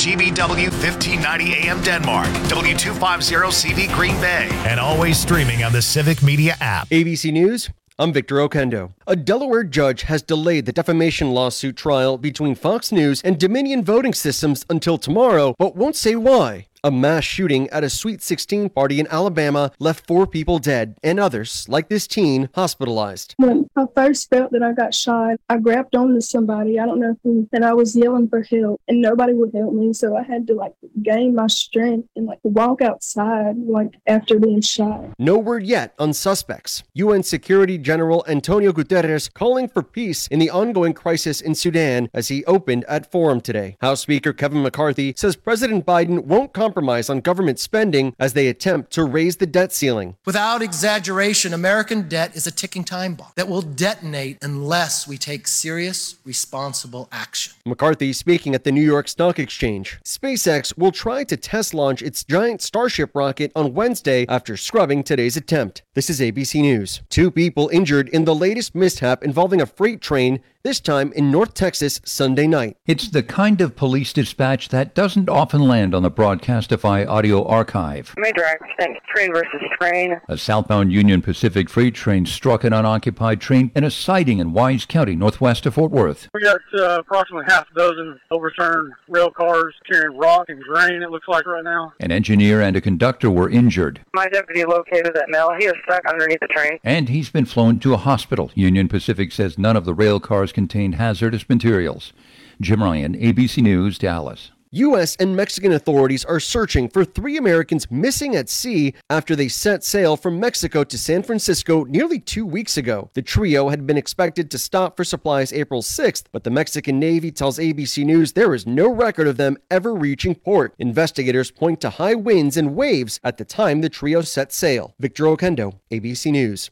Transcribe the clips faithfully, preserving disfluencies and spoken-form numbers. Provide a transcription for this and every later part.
G B W fifteen ninety A M Denmark, W two fifty C V Green Bay, and always streaming on the Civic Media app. A B C News, I'm Victor Okendo. A Delaware judge has delayed the defamation lawsuit trial between Fox News and Dominion Voting Systems until tomorrow, but won't say why. A mass shooting at a Sweet sixteen party in Alabama left four people dead and others, like this teen, hospitalized. When I first felt that I got shot, I grabbed onto somebody, I don't know who, and I was yelling for help, and nobody would help me, so I had to, like, gain my strength and, like, walk outside, like, after being shot. No word yet on suspects. U N Security General Antonio Guterres calling for peace in the ongoing crisis in Sudan as he opened at Forum today. House Speaker Kevin McCarthy says President Biden won't compromise compromise on government spending as they attempt to raise the debt ceiling. Without exaggeration, American debt is a ticking time bomb that will detonate unless we take serious, responsible action. McCarthy speaking at the New York Stock Exchange. SpaceX will try to test launch its giant Starship rocket on Wednesday after scrubbing today's attempt. This is A B C News. Two people injured in the latest mishap involving a freight train, this time in North Texas Sunday night. It's the kind of police dispatch that doesn't often land on the Broadcastify audio archive. Major accident, train versus train. A southbound Union Pacific freight train struck an unoccupied train in a siding in Wise County, northwest of Fort Worth. We got uh, approximately half a dozen overturned rail cars carrying rock and grain, it looks like right now. An engineer and a conductor were injured. My deputy located that male. He was stuck underneath the train. And he's been flown to a hospital. Union Pacific says none of the rail cars contained hazardous materials. Jim Ryan, A B C News, Dallas. U S and Mexican authorities are searching for three Americans missing at sea after they set sail from Mexico to San Francisco nearly two weeks ago. The trio had been expected to stop for supplies April sixth, but the Mexican Navy tells A B C News there is no record of them ever reaching port. Investigators point to high winds and waves at the time the trio set sail. Victor Okendo, A B C News.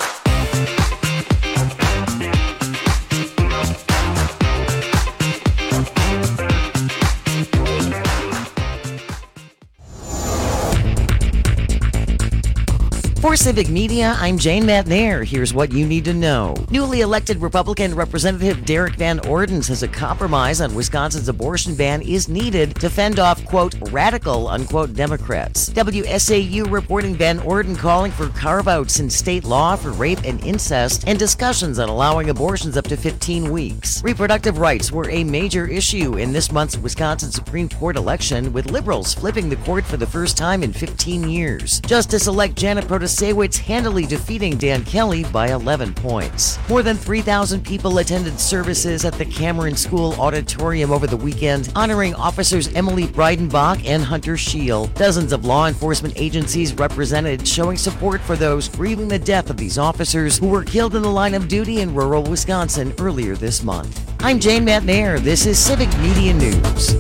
For Civic Media, I'm Jane Matnair. Here's what you need to know. Newly elected Republican Representative Derek Van Orden says a compromise on Wisconsin's abortion ban is needed to fend off, quote, radical, unquote, Democrats. W S A U reporting Van Orden calling for carve-outs in state law for rape and incest and discussions on allowing abortions up to fifteen weeks. Reproductive rights were a major issue in this month's Wisconsin Supreme Court election, with liberals flipping the court for the first time in fifteen years. Justice-elect Janet Protas Saywitz handily defeating Dan Kelly by eleven points. More than three thousand people attended services at the Cameron School Auditorium over the weekend, honoring officers Emily Breidenbach and Hunter Scheel. Dozens of law enforcement agencies represented, showing support for those grieving the death of these officers who were killed in the line of duty in rural Wisconsin earlier this month. I'm Jane Matnair. This is Civic Media News.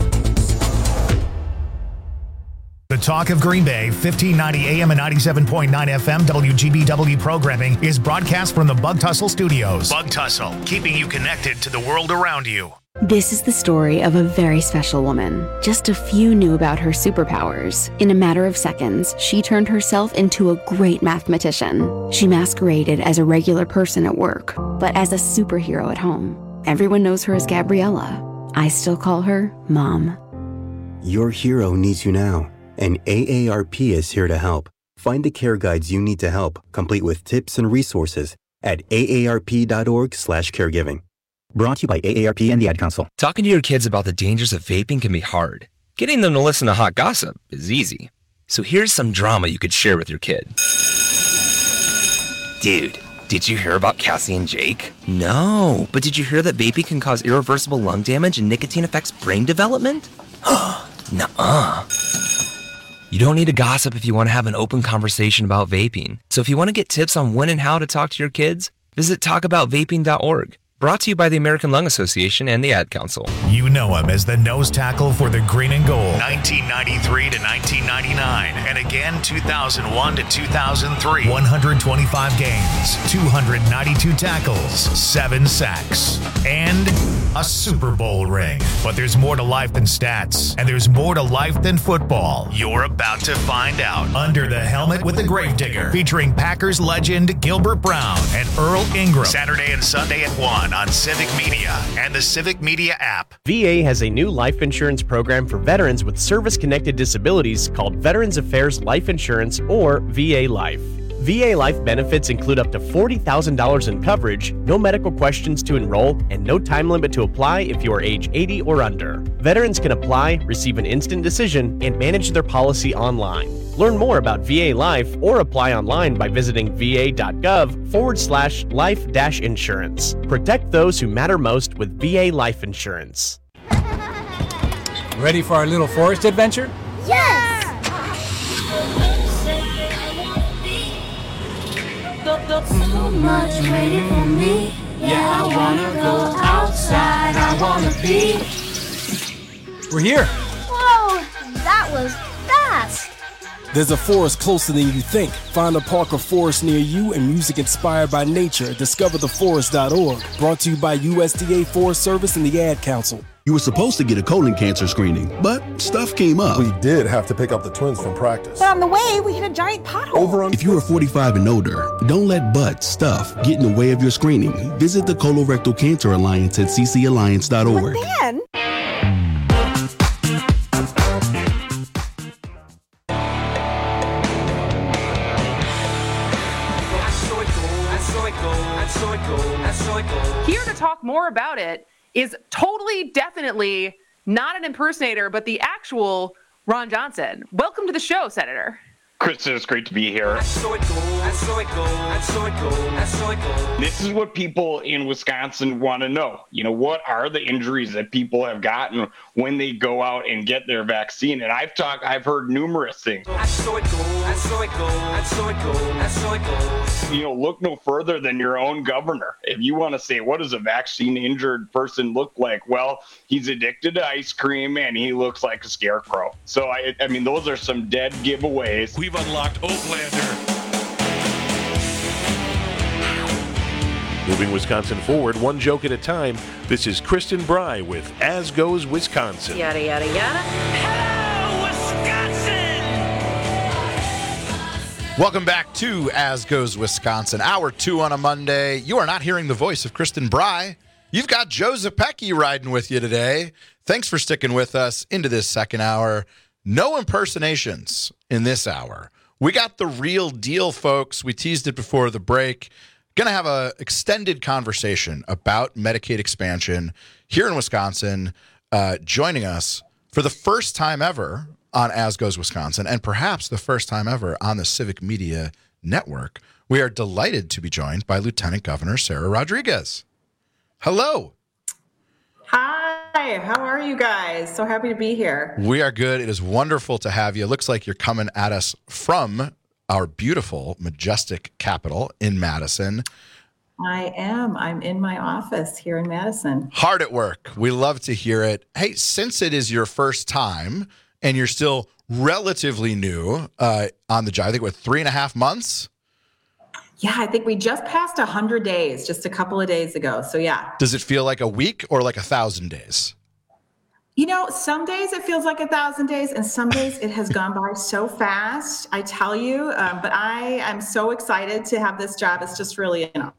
The Talk of Green Bay, fifteen ninety A M and ninety-seven point nine F M W G B W programming is broadcast from the Bug Tussle Studios. Bug Tussle, keeping you connected to the world around you. This is the story of a very special woman. Just a few knew about her superpowers. In a matter of seconds, she turned herself into a great mathematician. She masqueraded as a regular person at work, but as a superhero at home. Everyone knows her as Gabriella. I still call her Mom. Your hero needs you now. And A A R P is here to help. Find the care guides you need to help, complete with tips and resources at A A R P dot org slash caregiving. Brought to you by A A R P and the Ad Council. Talking to your kids about the dangers of vaping can be hard. Getting them to listen to hot gossip is easy. So here's some drama you could share with your kid. Dude, did you hear about Cassie and Jake? No, but did you hear that vaping can cause irreversible lung damage and nicotine affects brain development? Nuh-uh. You don't need to gossip if you want to have an open conversation about vaping. So if you want to get tips on when and how to talk to your kids, visit talk about vaping dot org. Brought to you by the American Lung Association and the Ad Council. You know him as the nose tackle for the Green and Gold, nineteen ninety-three to nineteen ninety-nine, and again two thousand one to two thousand three. one hundred twenty-five games, two hundred ninety-two tackles, seven sacks, and a Super Bowl ring. But there's more to life than stats, and there's more to life than football. You're about to find out. Under the Helmet with the Gravedigger, featuring Packers legend Gilbert Brown and Earl Ingram. Saturday and Sunday at one on Civic Media and the Civic Media app. V A has a new life insurance program for veterans with service-connected disabilities called Veterans Affairs Life Insurance, or V A Life. V A Life benefits include up to forty thousand dollars in coverage, no medical questions to enroll, and no time limit to apply if you are age eighty or under. Veterans can apply, receive an instant decision, and manage their policy online. Learn more about V A Life or apply online by visiting va.gov forward slash life dash insurance. Protect those who matter most with V A Life Insurance. Ready for our little forest adventure? Yes! So much waiting for me. Yeah, I wanna go outside. I wanna be. We're here. Whoa, that was fast. There's a forest closer than you think. Find a park or forest near you and music inspired by nature at discover the forest dot org. Brought to you by U S D A Forest Service and the Ad Council. You were supposed to get a colon cancer screening, but stuff came up. We did have to pick up the twins from practice. But on the way, we hit a giant pothole. Over on- if you are forty-five and older, don't let butt stuff get in the way of your screening. Visit the Colorectal Cancer Alliance at c c alliance dot org. But then... Here to talk more about it is totally, definitely not an impersonator, but the actual Ron Johnson. Welcome to the show, Senator. Kristen, it's great to be here. This is what people in Wisconsin want to know. You know, what are the injuries that people have gotten when they go out and get their vaccine? And I've talked, I've heard numerous things. You know, look no further than your own governor. If you want to say, what does a vaccine injured person look like? Well, he's addicted to ice cream and he looks like a scarecrow. So, I, I mean, those are some dead giveaways. We've unlocked Oaklander. Moving Wisconsin forward, one joke at a time. This is Kristen Bry with As Goes Wisconsin. Yada, yada, yada. Hello, Wisconsin! Welcome back to As Goes Wisconsin. Hour two on a Monday. You are not hearing the voice of Kristen Bry. You've got Joe Zepecki riding with you today. Thanks for sticking with us into this second hour. No impersonations in this hour. We got the real deal, folks. We teased it before the break. Going to have an extended conversation about Medicaid expansion here in Wisconsin. Uh, joining us for the first time ever on As Goes Wisconsin, and perhaps the first time ever on the Civic Media Network, we are delighted to be joined by Lieutenant Governor Sarah Rodriguez. Hello. Hi, how are you guys? So happy to be here. We are good. It is wonderful to have you. It looks like you're coming at us from our beautiful, majestic capital in Madison. I am. I'm in my office here in Madison. Hard at work. We love to hear it. Hey, since it is your first time and you're still relatively new uh, on the job, I think, what, three and a half months? Yeah, I think we just passed one hundred days just a couple of days ago. So, yeah. Does it feel like a week or like a thousand days? You know, some days it feels like a thousand days, and some days it has gone by so fast, I tell you. Um, but I am so excited to have this job. It's just really an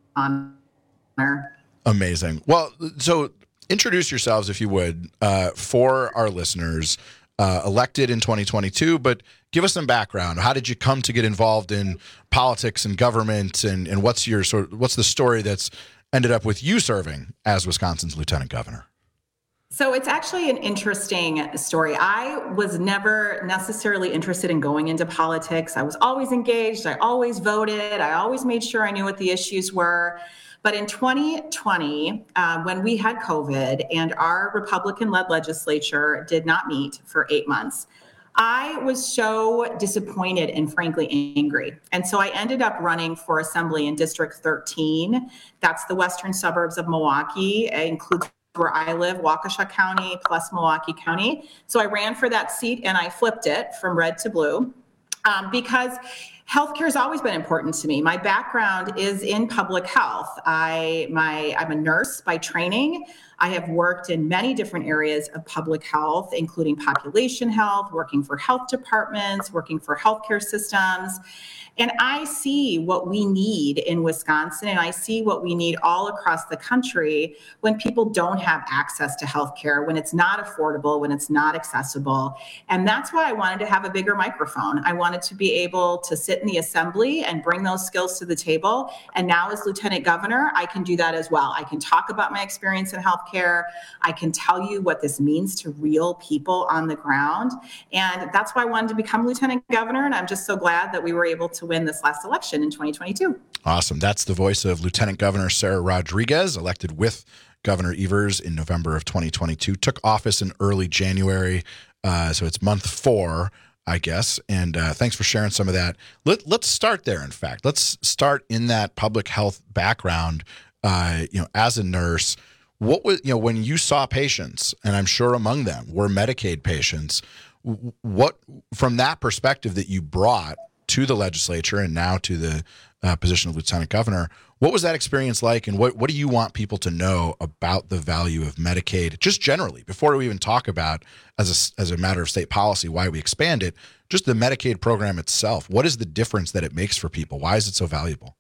honor. Amazing. Well, so introduce yourselves, if you would, uh, for our listeners. Uh, elected in twenty twenty-two, but give us some background. How did you come to get involved in politics and government, and, and what's your sort of, what's the story that's ended up with you serving as Wisconsin's lieutenant governor? So it's actually an interesting story. I was never necessarily interested in going into politics. I was always engaged. I always voted. I always made sure I knew what the issues were. But in twenty twenty, uh, when we had COVID and our Republican-led legislature did not meet for eight months, I was so disappointed and frankly angry. And so I ended up running for assembly in District thirteen. That's the western suburbs of Milwaukee. It includes where I live, Waukesha County plus Milwaukee County. So I ran for that seat and I flipped it from red to blue um, because Healthcare has always been important to me. My background is in public health. I, my, I'm a nurse by training. I have worked in many different areas of public health, including population health, working for health departments, working for healthcare systems. And I see what we need in Wisconsin, and I see what we need all across the country when people don't have access to healthcare, when it's not affordable, when it's not accessible. And that's why I wanted to have a bigger microphone. I wanted to be able to sit in the assembly and bring those skills to the table. And now as Lieutenant Governor, I can do that as well. I can talk about my experience in healthcare. I can tell you what this means to real people on the ground. And that's why I wanted to become Lieutenant Governor. And I'm just so glad that we were able to win this last election in twenty twenty-two. Awesome. That's the voice of Lieutenant Governor Sarah Rodriguez, elected with Governor Evers in November of twenty twenty-two. Took office in early January, uh, so it's month four, I guess. And uh, thanks for sharing some of that. Let, let's start there, in fact. Let's start in that public health background. Uh, you know, as a nurse, what was, you know, when you saw patients, and I'm sure among them were Medicaid patients, what, from that perspective that you brought to the legislature and now to the uh, position of Lieutenant Governor, what was that experience like, and what, what do you want people to know about the value of Medicaid, just generally, before we even talk about, as a, as a matter of state policy, why we expand it, just the Medicaid program itself? What is the difference that it makes for people? Why is it so valuable?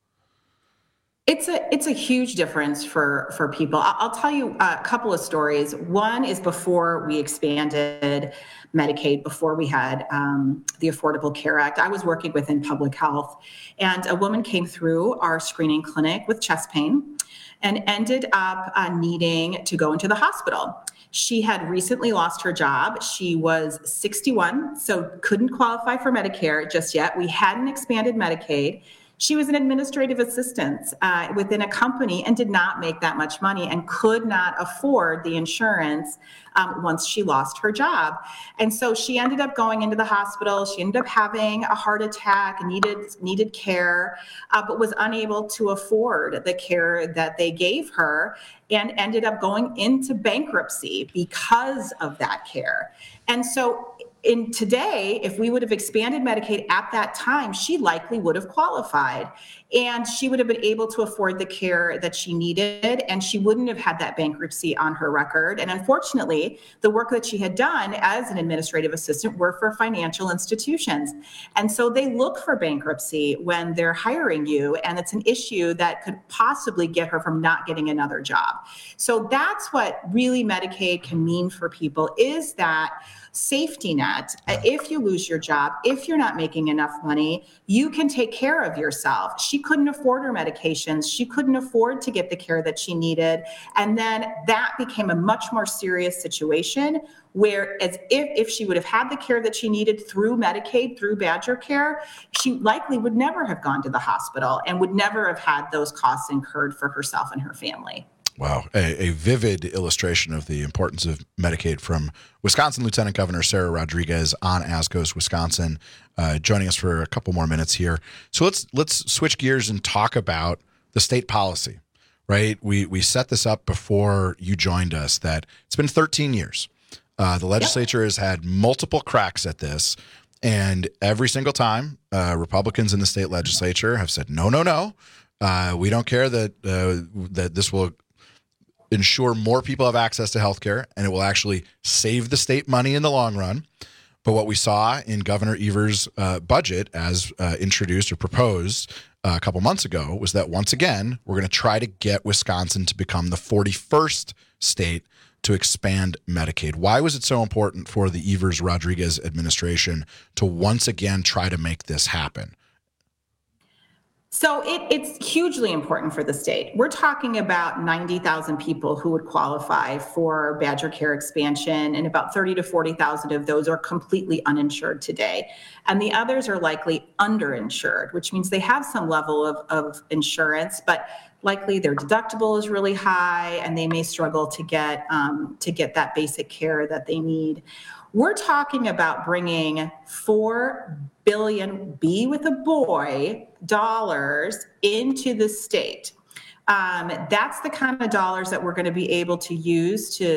It's a it's a huge difference for for people. I'll tell you a couple of stories. One is before we expanded Medicaid, before we had um, the Affordable Care Act. I was working within public health, and a woman came through our screening clinic with chest pain and ended up uh, needing to go into the hospital. She had recently lost her job. She was sixty-one, so couldn't qualify for Medicare just yet. We hadn't expanded Medicaid. She was an administrative assistant uh, within a company and did not make that much money and could not afford the insurance um, once she lost her job. And so she ended up going into the hospital. She ended up having a heart attack, needed needed care, uh, but was unable to afford the care that they gave her and ended up going into bankruptcy because of that care. And so in today, if we would have expanded Medicaid at that time, she likely would have qualified and she would have been able to afford the care that she needed, and she wouldn't have had that bankruptcy on her record. And unfortunately, the work that she had done as an administrative assistant were for financial institutions. And so they look for bankruptcy when they're hiring you, and it's an issue that could possibly get her from not getting another job. So that's what really Medicaid can mean for people, is that safety net. If you lose your job, if you're not making enough money, you can take care of yourself. She couldn't afford her medications. She couldn't afford to get the care that she needed. And then that became a much more serious situation, where as if, if she would have had the care that she needed through Medicaid, through Badger Care, she likely would never have gone to the hospital and would never have had those costs incurred for herself and her family. Wow. A, a vivid illustration of the importance of Medicaid from Wisconsin Lieutenant Governor Sarah Rodriguez on As Goes Wisconsin, uh, joining us for a couple more minutes here. So let's let's switch gears and talk about the state policy, right? We we set this up before you joined us that it's been thirteen years. Uh, the legislature yep. has had multiple cracks at this, and every single time uh, Republicans in the state legislature have said, no, no, no, uh, we don't care that uh, that this will ensure more people have access to health care, and it will actually save the state money in the long run. But what we saw in Governor Evers' uh, budget, as uh, introduced or proposed uh, a couple months ago, was that once again, we're going to try to get Wisconsin to become the forty-first state to expand Medicaid. Why was it so important for the Evers-Rodriguez administration to once again try to make this happen? So it, it's hugely important for the state. We're talking about ninety thousand people who would qualify for Badger Care expansion, and about thirty to forty thousand of those are completely uninsured today. And the others are likely underinsured, which means they have some level of, of insurance, but likely their deductible is really high and they may struggle to get um, to get that basic care that they need. We're talking about bringing four billion, B with a boy, dollars into the state. Um, that's the kind of dollars that we're going to be able to use to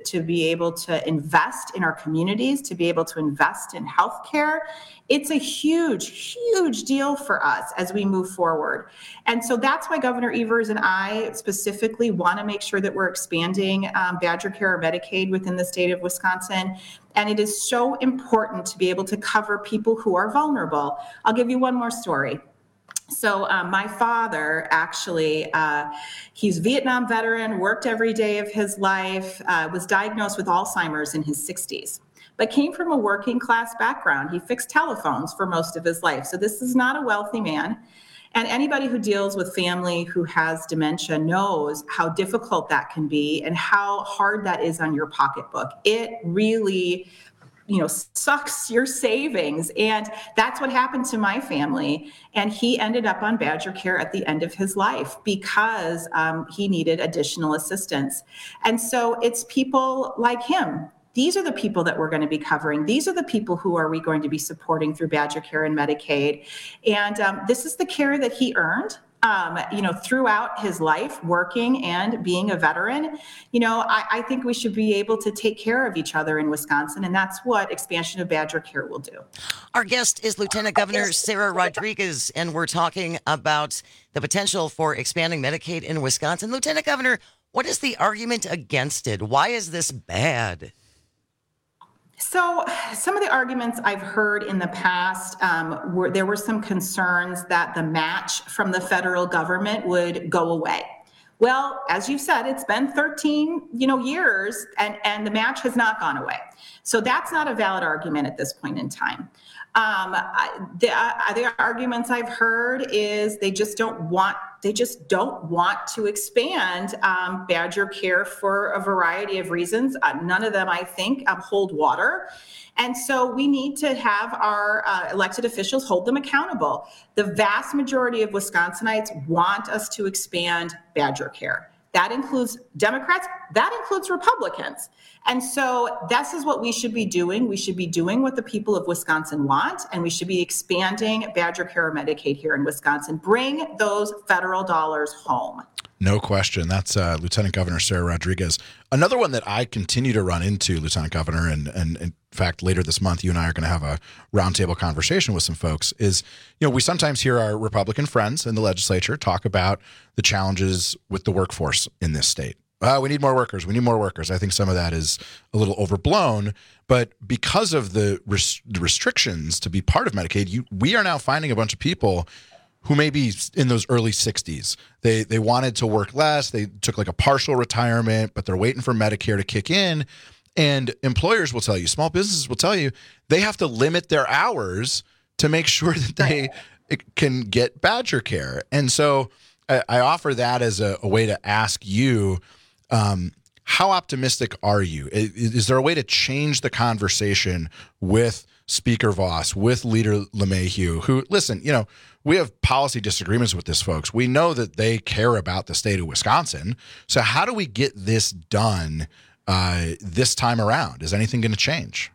to be able to invest in our communities, to be able to invest in healthcare. It's a huge, huge deal for us as we move forward. And so that's why Governor Evers and I specifically want to make sure that we're expanding um, Badger Care or Medicaid within the state of Wisconsin. And it is so important to be able to cover people who are vulnerable. I'll give you one more story. So um, my father, actually, uh, he's a Vietnam veteran, worked every day of his life, uh, was diagnosed with Alzheimer's in his sixties, but came from a working class background. He fixed telephones for most of his life. So this is not a wealthy man. And anybody who deals with family who has dementia knows how difficult that can be and how hard that is on your pocketbook. It really, you know, sucks your savings. And that's what happened to my family. And he ended up on Badger Care at the end of his life because um, he needed additional assistance. And so it's people like him. These are the people that we're going to be covering. These are the people who are we going to be supporting through Badger Care and Medicaid. And um, this is the care that he earned. Um, you know, throughout his life, working and being a veteran. You know, I, I think we should be able to take care of each other in Wisconsin, and that's what expansion of Badger Care will do. Our guest is Lieutenant Governor Sarah Rodriguez, and we're talking about the potential for expanding Medicaid in Wisconsin. Lieutenant Governor, what is the argument against it? Why is this bad? So some of the arguments I've heard in the past, um, were there were some concerns that the match from the federal government would go away. Well, as you've said, it's been thirteen, you know, years, and, and the match has not gone away. So that's not a valid argument at this point in time. Um, I, the other arguments I've heard is they just don't want they just don't want to expand um, Badger Care for a variety of reasons. Uh, none of them, I think, um, hold water. And so we need to have our uh, elected officials hold them accountable. The vast majority of Wisconsinites want us to expand Badger Care. That includes Democrats, that includes Republicans. And so this is what we should be doing. We should be doing what the people of Wisconsin want, and we should be expanding Badger Care or Medicaid here in Wisconsin. Bring those federal dollars home. No question. That's uh, Lieutenant Governor Sarah Rodriguez. Another one that I continue to run into, Lieutenant Governor, and, and in fact, later this month, you and I are going to have a roundtable conversation with some folks, is, you know, we sometimes hear our Republican friends in the legislature talk about the challenges with the workforce in this state. Uh, we need more workers. We need more workers. I think some of that is a little overblown, but because of the, res- the restrictions to be part of Medicaid, you, we are now finding a bunch of people who may be in those early sixties. They they wanted to work less. They took like a partial retirement, but they're waiting for Medicare to kick in. And employers will tell you, small businesses will tell you, they have to limit their hours to make sure that they can get Badger Care. And so I, I offer that as a, a way to ask you, um, how optimistic are you? Is, is there a way to change the conversation with Speaker Voss, with Leader LeMahieu, who, listen, you know, we have policy disagreements with this, folks. We know that they care about the state of Wisconsin. So how do we get this done uh, this time around? Is anything going to change?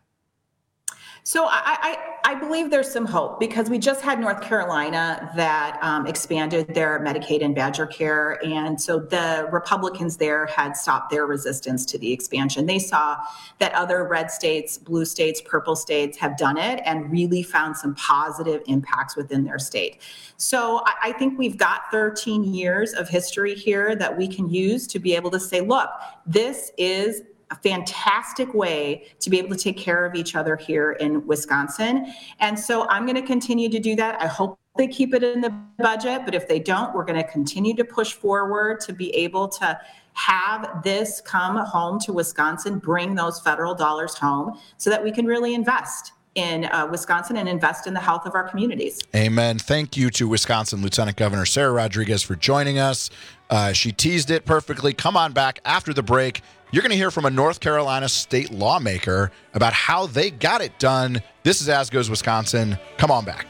So I, I, I believe there's some hope because we just had North Carolina that um, expanded their Medicaid and Badger Care. And so the Republicans there had stopped their resistance to the expansion. They saw that other red states, blue states, purple states have done it and really found some positive impacts within their state. So I, I think we've got thirteen years of history here that we can use to be able to say, look, this is a fantastic way to be able to take care of each other here in Wisconsin. And so I'm going to continue to do that. I hope they keep it in the budget, but if they don't, we're going to continue to push forward to be able to have this come home to Wisconsin, bring those federal dollars home so that we can really invest in uh, Wisconsin and invest in the health of our communities. Amen. Thank you to Wisconsin Lieutenant Governor Sarah Rodriguez for joining us. Uh, she teased it perfectly. Come on back after the break. You're going to hear from a North Carolina state lawmaker about how they got it done. This is As Goes Wisconsin. Come on back.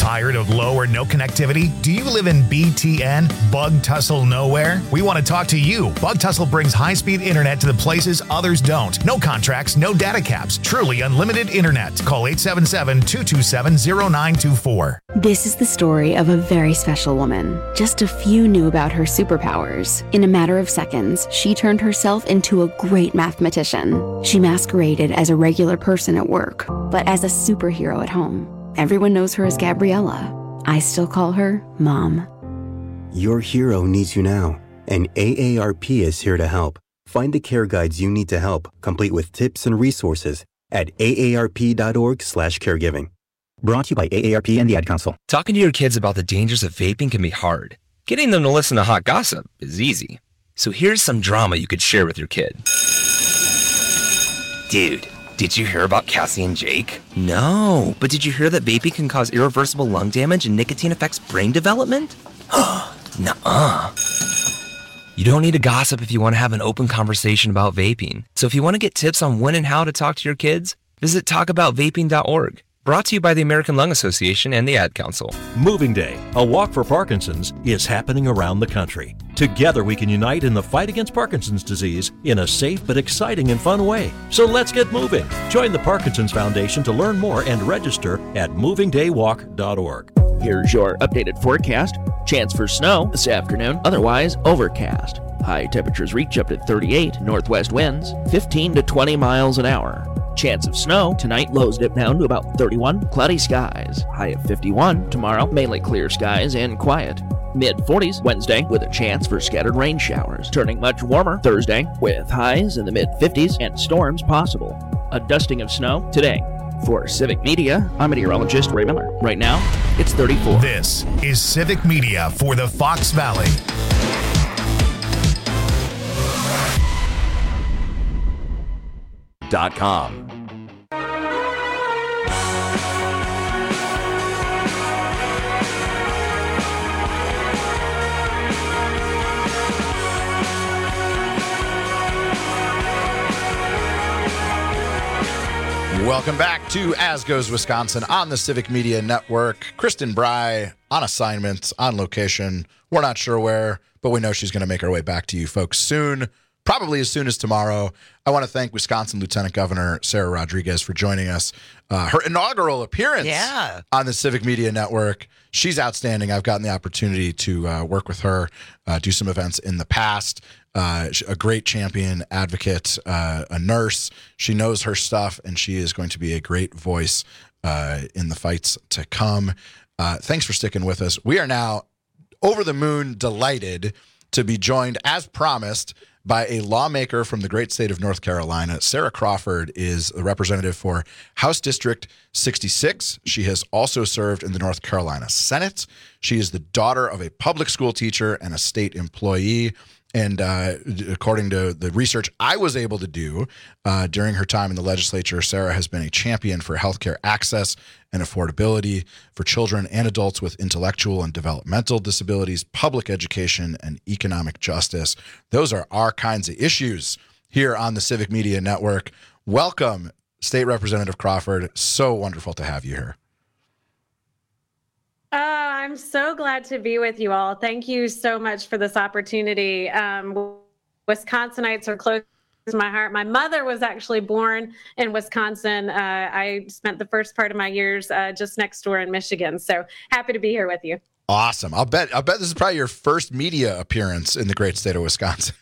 Tired of low or no connectivity? Do you live in B T N, Bug Tussle Nowhere? We want to talk to you. Bug Tussle brings high-speed internet to the places others don't. No contracts, no data caps. Truly unlimited internet. Call eight seven seven, two two seven, zero nine two four. This is the story of a very special woman. Just a few knew about her superpowers. In a matter of seconds, she turned herself into a great mathematician. She masqueraded as a regular person at work, but as a superhero at home. Everyone knows her as Gabriella. I still call her Mom. Your hero needs you now, and A A R P is here to help. Find the care guides you need to help, complete with tips and resources at A A R P dot org slash caregiving. Brought to you by A A R P and the Ad Council. Talking to your kids about the dangers of vaping can be hard. Getting them to listen to hot gossip is easy. So here's some drama you could share with your kid. Dude, did you hear about Cassie and Jake? No, but did you hear that vaping can cause irreversible lung damage and nicotine affects brain development? Nuh-uh. You don't need to gossip if you want to have an open conversation about vaping. So if you want to get tips on when and how to talk to your kids, visit talk about vaping dot org. Brought to you by the American Lung Association and the Ad Council. Moving Day, a walk for Parkinson's, is happening around the country. Together we can unite in the fight against Parkinson's disease in a safe but exciting and fun way. So let's get moving. Join the Parkinson's Foundation to learn more and register at moving day walk dot org. Here's your updated forecast. Chance for snow this afternoon, otherwise overcast. High temperatures reach up to thirty-eight, northwest winds fifteen to twenty miles an hour. Chance of snow tonight, lows dip down to about thirty-one, cloudy skies. High of fifty-one tomorrow, mainly clear skies and quiet. Mid forties Wednesday with a chance for scattered rain showers. Turning much warmer Thursday with highs in the mid fifties and storms possible. A dusting of snow today. For Civic Media, I'm meteorologist Ray Miller. Right now, it's thirty-four. This is Civic Media for the Fox Valley. Dot com. Welcome back to As Goes Wisconsin on the Civic Media Network. Kristen Bry on assignment, on location. We're not sure where, but we know she's going to make her way back to you folks soon, probably as soon as tomorrow. I want to thank Wisconsin Lieutenant Governor Sarah Rodriguez for joining us. Uh, her inaugural appearance yeah. on the Civic Media Network. She's outstanding. I've gotten the opportunity to uh, work with her, uh, do some events in the past. Uh, a great champion, advocate, uh, a nurse. She knows her stuff, and she is going to be a great voice uh, in the fights to come. Uh, thanks for sticking with us. We are now over the moon delighted to be joined, as promised, by a lawmaker from the great state of North Carolina. Sarah Crawford is the representative for House District sixty-six. She has also served in the North Carolina Senate. She is the daughter of a public school teacher and a state employee. And uh, according to the research I was able to do uh, during her time in the legislature, Sarah has been a champion for healthcare access and affordability for children and adults with intellectual and developmental disabilities, public education, and economic justice. Those are our kinds of issues here on the Civic Media Network. Welcome, State Representative Crawford. So wonderful to have you here. Oh, I'm so glad to be with you all. Thank you so much for this opportunity. Um, Wisconsinites are close to my heart. My mother was actually born in Wisconsin. Uh, I spent the first part of my years uh, just next door in Michigan. So happy to be here with you. Awesome. I'll bet. I'll bet this is probably your first media appearance in the great state of Wisconsin.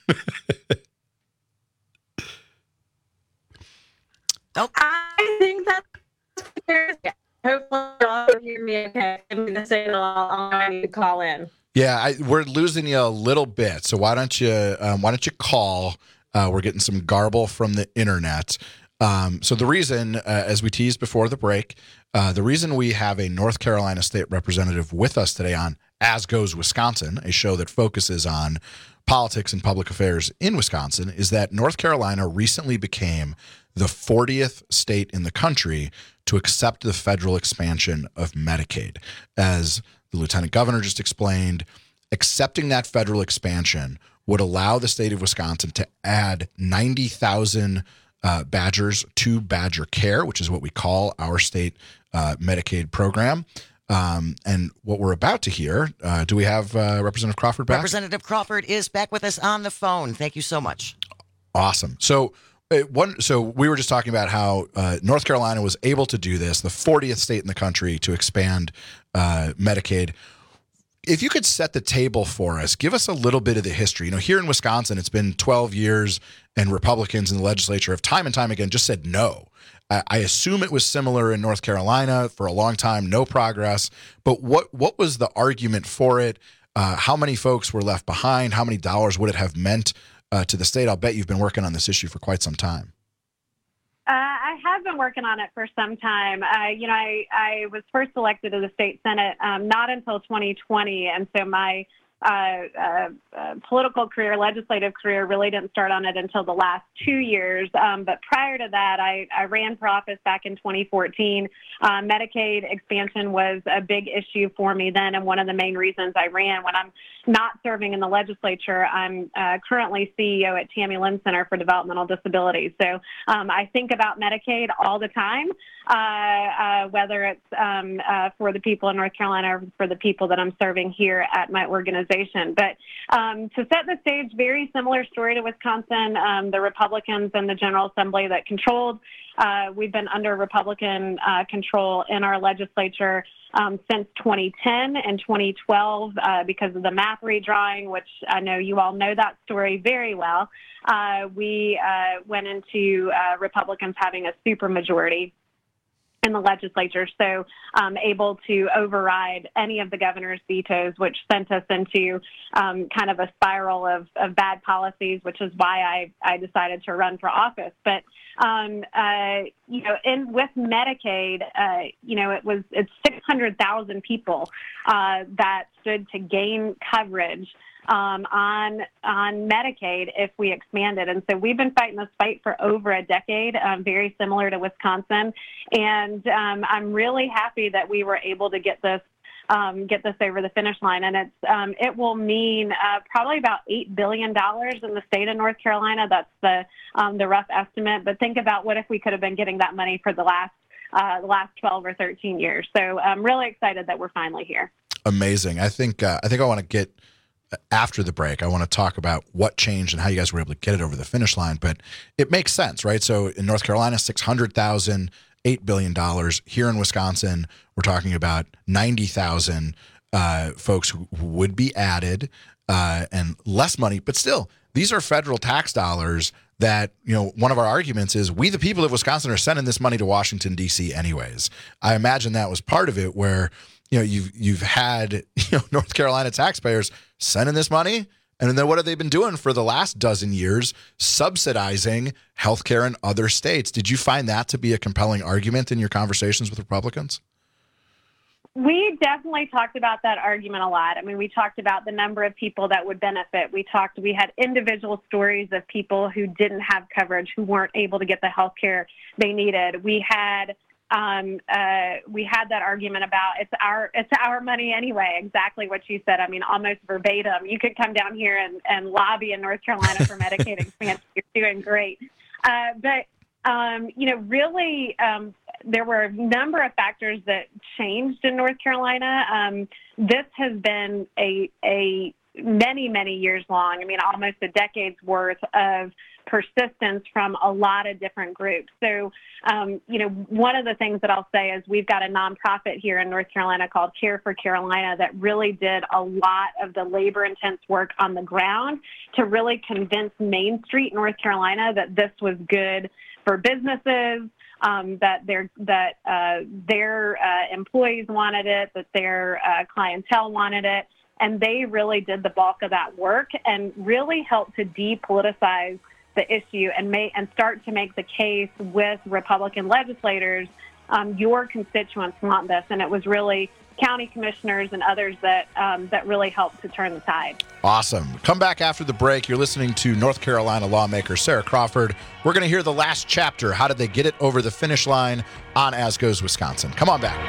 Oh. I think that's fair. Hopefully y'all hear me okay. I'm going to say it all. I need to call in. Yeah, I, we're losing you a little bit. So why don't you um, why don't you call? Uh, we're getting some garble from the internet. Um, so the reason, uh, as we teased before the break, uh, the reason we have a North Carolina state representative with us today on As Goes Wisconsin, a show that focuses on politics and public affairs in Wisconsin, is that North Carolina recently became the fortieth state in the country to accept the federal expansion of Medicaid. As the lieutenant governor just explained, accepting that federal expansion would allow the state of Wisconsin to add ninety thousand uh, Badgers to Badger Care, which is what we call our state uh, Medicaid program. Um, and what we're about to hear, uh, do we have uh, Representative Crawford back? Representative Crawford is back with us on the phone. Thank you so much. Awesome. So uh, one, so we were just talking about how uh, North Carolina was able to do this, the fortieth state in the country to expand uh, Medicaid. If you could set the table for us, give us a little bit of the history. You know, here in Wisconsin, it's been twelve years, and Republicans in the legislature have time and time again just said no. I assume it was similar in North Carolina for a long time, no progress. But what what was the argument for it? Uh, how many folks were left behind? How many dollars would it have meant uh, to the state? I'll bet you've been working on this issue for quite some time. Uh, I have been working on it for some time. Uh, you know, I, I was first elected to the state Senate um, not until twenty twenty, and so my Uh, uh, uh, political career, legislative career, really didn't start on it until the last two years. Um, but prior to that, I, I ran for office back in twenty fourteen. Uh, Medicaid expansion was a big issue for me then, and one of the main reasons I ran. When I'm not serving in the legislature, I'm uh, currently C E O at Tammy Lynn Center for Developmental Disabilities. So um, I think about Medicaid all the time, uh, uh, whether it's um, uh, for the people in North Carolina or for the people that I'm serving here at my organization. But um, to set the stage, very similar story to Wisconsin. Um, the Republicans in the General Assembly that controlled, uh, we've been under Republican uh, control in our legislature um, since twenty ten and twenty twelve uh, because of the map redrawing, which I know you all know that story very well. Uh, we uh, went into uh, Republicans having a supermajority in the legislature, so um, able to override any of the governor's vetoes, which sent us into um, kind of a spiral of, of bad policies, which is why I, I decided to run for office. But um, uh, you know, in with Medicaid, uh, you know, it was it's six hundred thousand people uh, that stood to gain coverage Um, on on Medicaid if we expanded. And so we've been fighting this fight for over a decade, um, very similar to Wisconsin. And um, I'm really happy that we were able to get this um, get this over the finish line. And it's um, it will mean uh, probably about eight billion dollars in the state of North Carolina. That's the um, the rough estimate. But think about what if we could have been getting that money for the last uh, the last twelve or thirteen years. So I'm really excited that we're finally here. Amazing. I think uh, I think I want to get after the break, I want to talk about what changed and how you guys were able to get it over the finish line. But it makes sense, right? So in North Carolina, six hundred thousand, eight billion dollars. Here in Wisconsin, we're talking about ninety thousand uh, folks who, who would be added uh, and less money. But still, these are federal tax dollars that, you know, one of our arguments is we, the people of Wisconsin, are sending this money to Washington, D C anyways. I imagine that was part of it where, you know, you've you've had, you know, North Carolina taxpayers sending this money, and then what have they been doing for the last dozen years? Subsidizing healthcare in other states. Did you find that to be a compelling argument in your conversations with Republicans? We definitely talked about that argument a lot. I mean, we talked about the number of people that would benefit. We talked, we had individual stories of people who didn't have coverage, who weren't able to get the health care they needed. We had Um, uh, we had that argument about it's our it's our money anyway, exactly what you said. I mean, almost verbatim. You could come down here and, and lobby in North Carolina for Medicaid expansion. You're doing great. Uh, but, um, you know, really um, there were a number of factors that changed in North Carolina. Um, this has been a, a many, many years long, I mean, almost a decade's worth of persistence from a lot of different groups. So, um, you know, one of the things that I'll say is we've got a nonprofit here in North Carolina called Care for Carolina that really did a lot of the labor-intense work on the ground to really convince Main Street, North Carolina, that this was good for businesses, um, that their that uh, their uh, employees wanted it, that their uh, clientele wanted it, and they really did the bulk of that work and really helped to depoliticize the issue and may, and start to make the case with Republican legislators. Um, your constituents want this, and it was really county commissioners and others that um, that really helped to turn the tide. Awesome. Come back after the break. You're listening to North Carolina lawmaker Sarah Crawford. We're going to hear the last chapter. How did they get it over the finish line on As Goes Wisconsin? Come on back.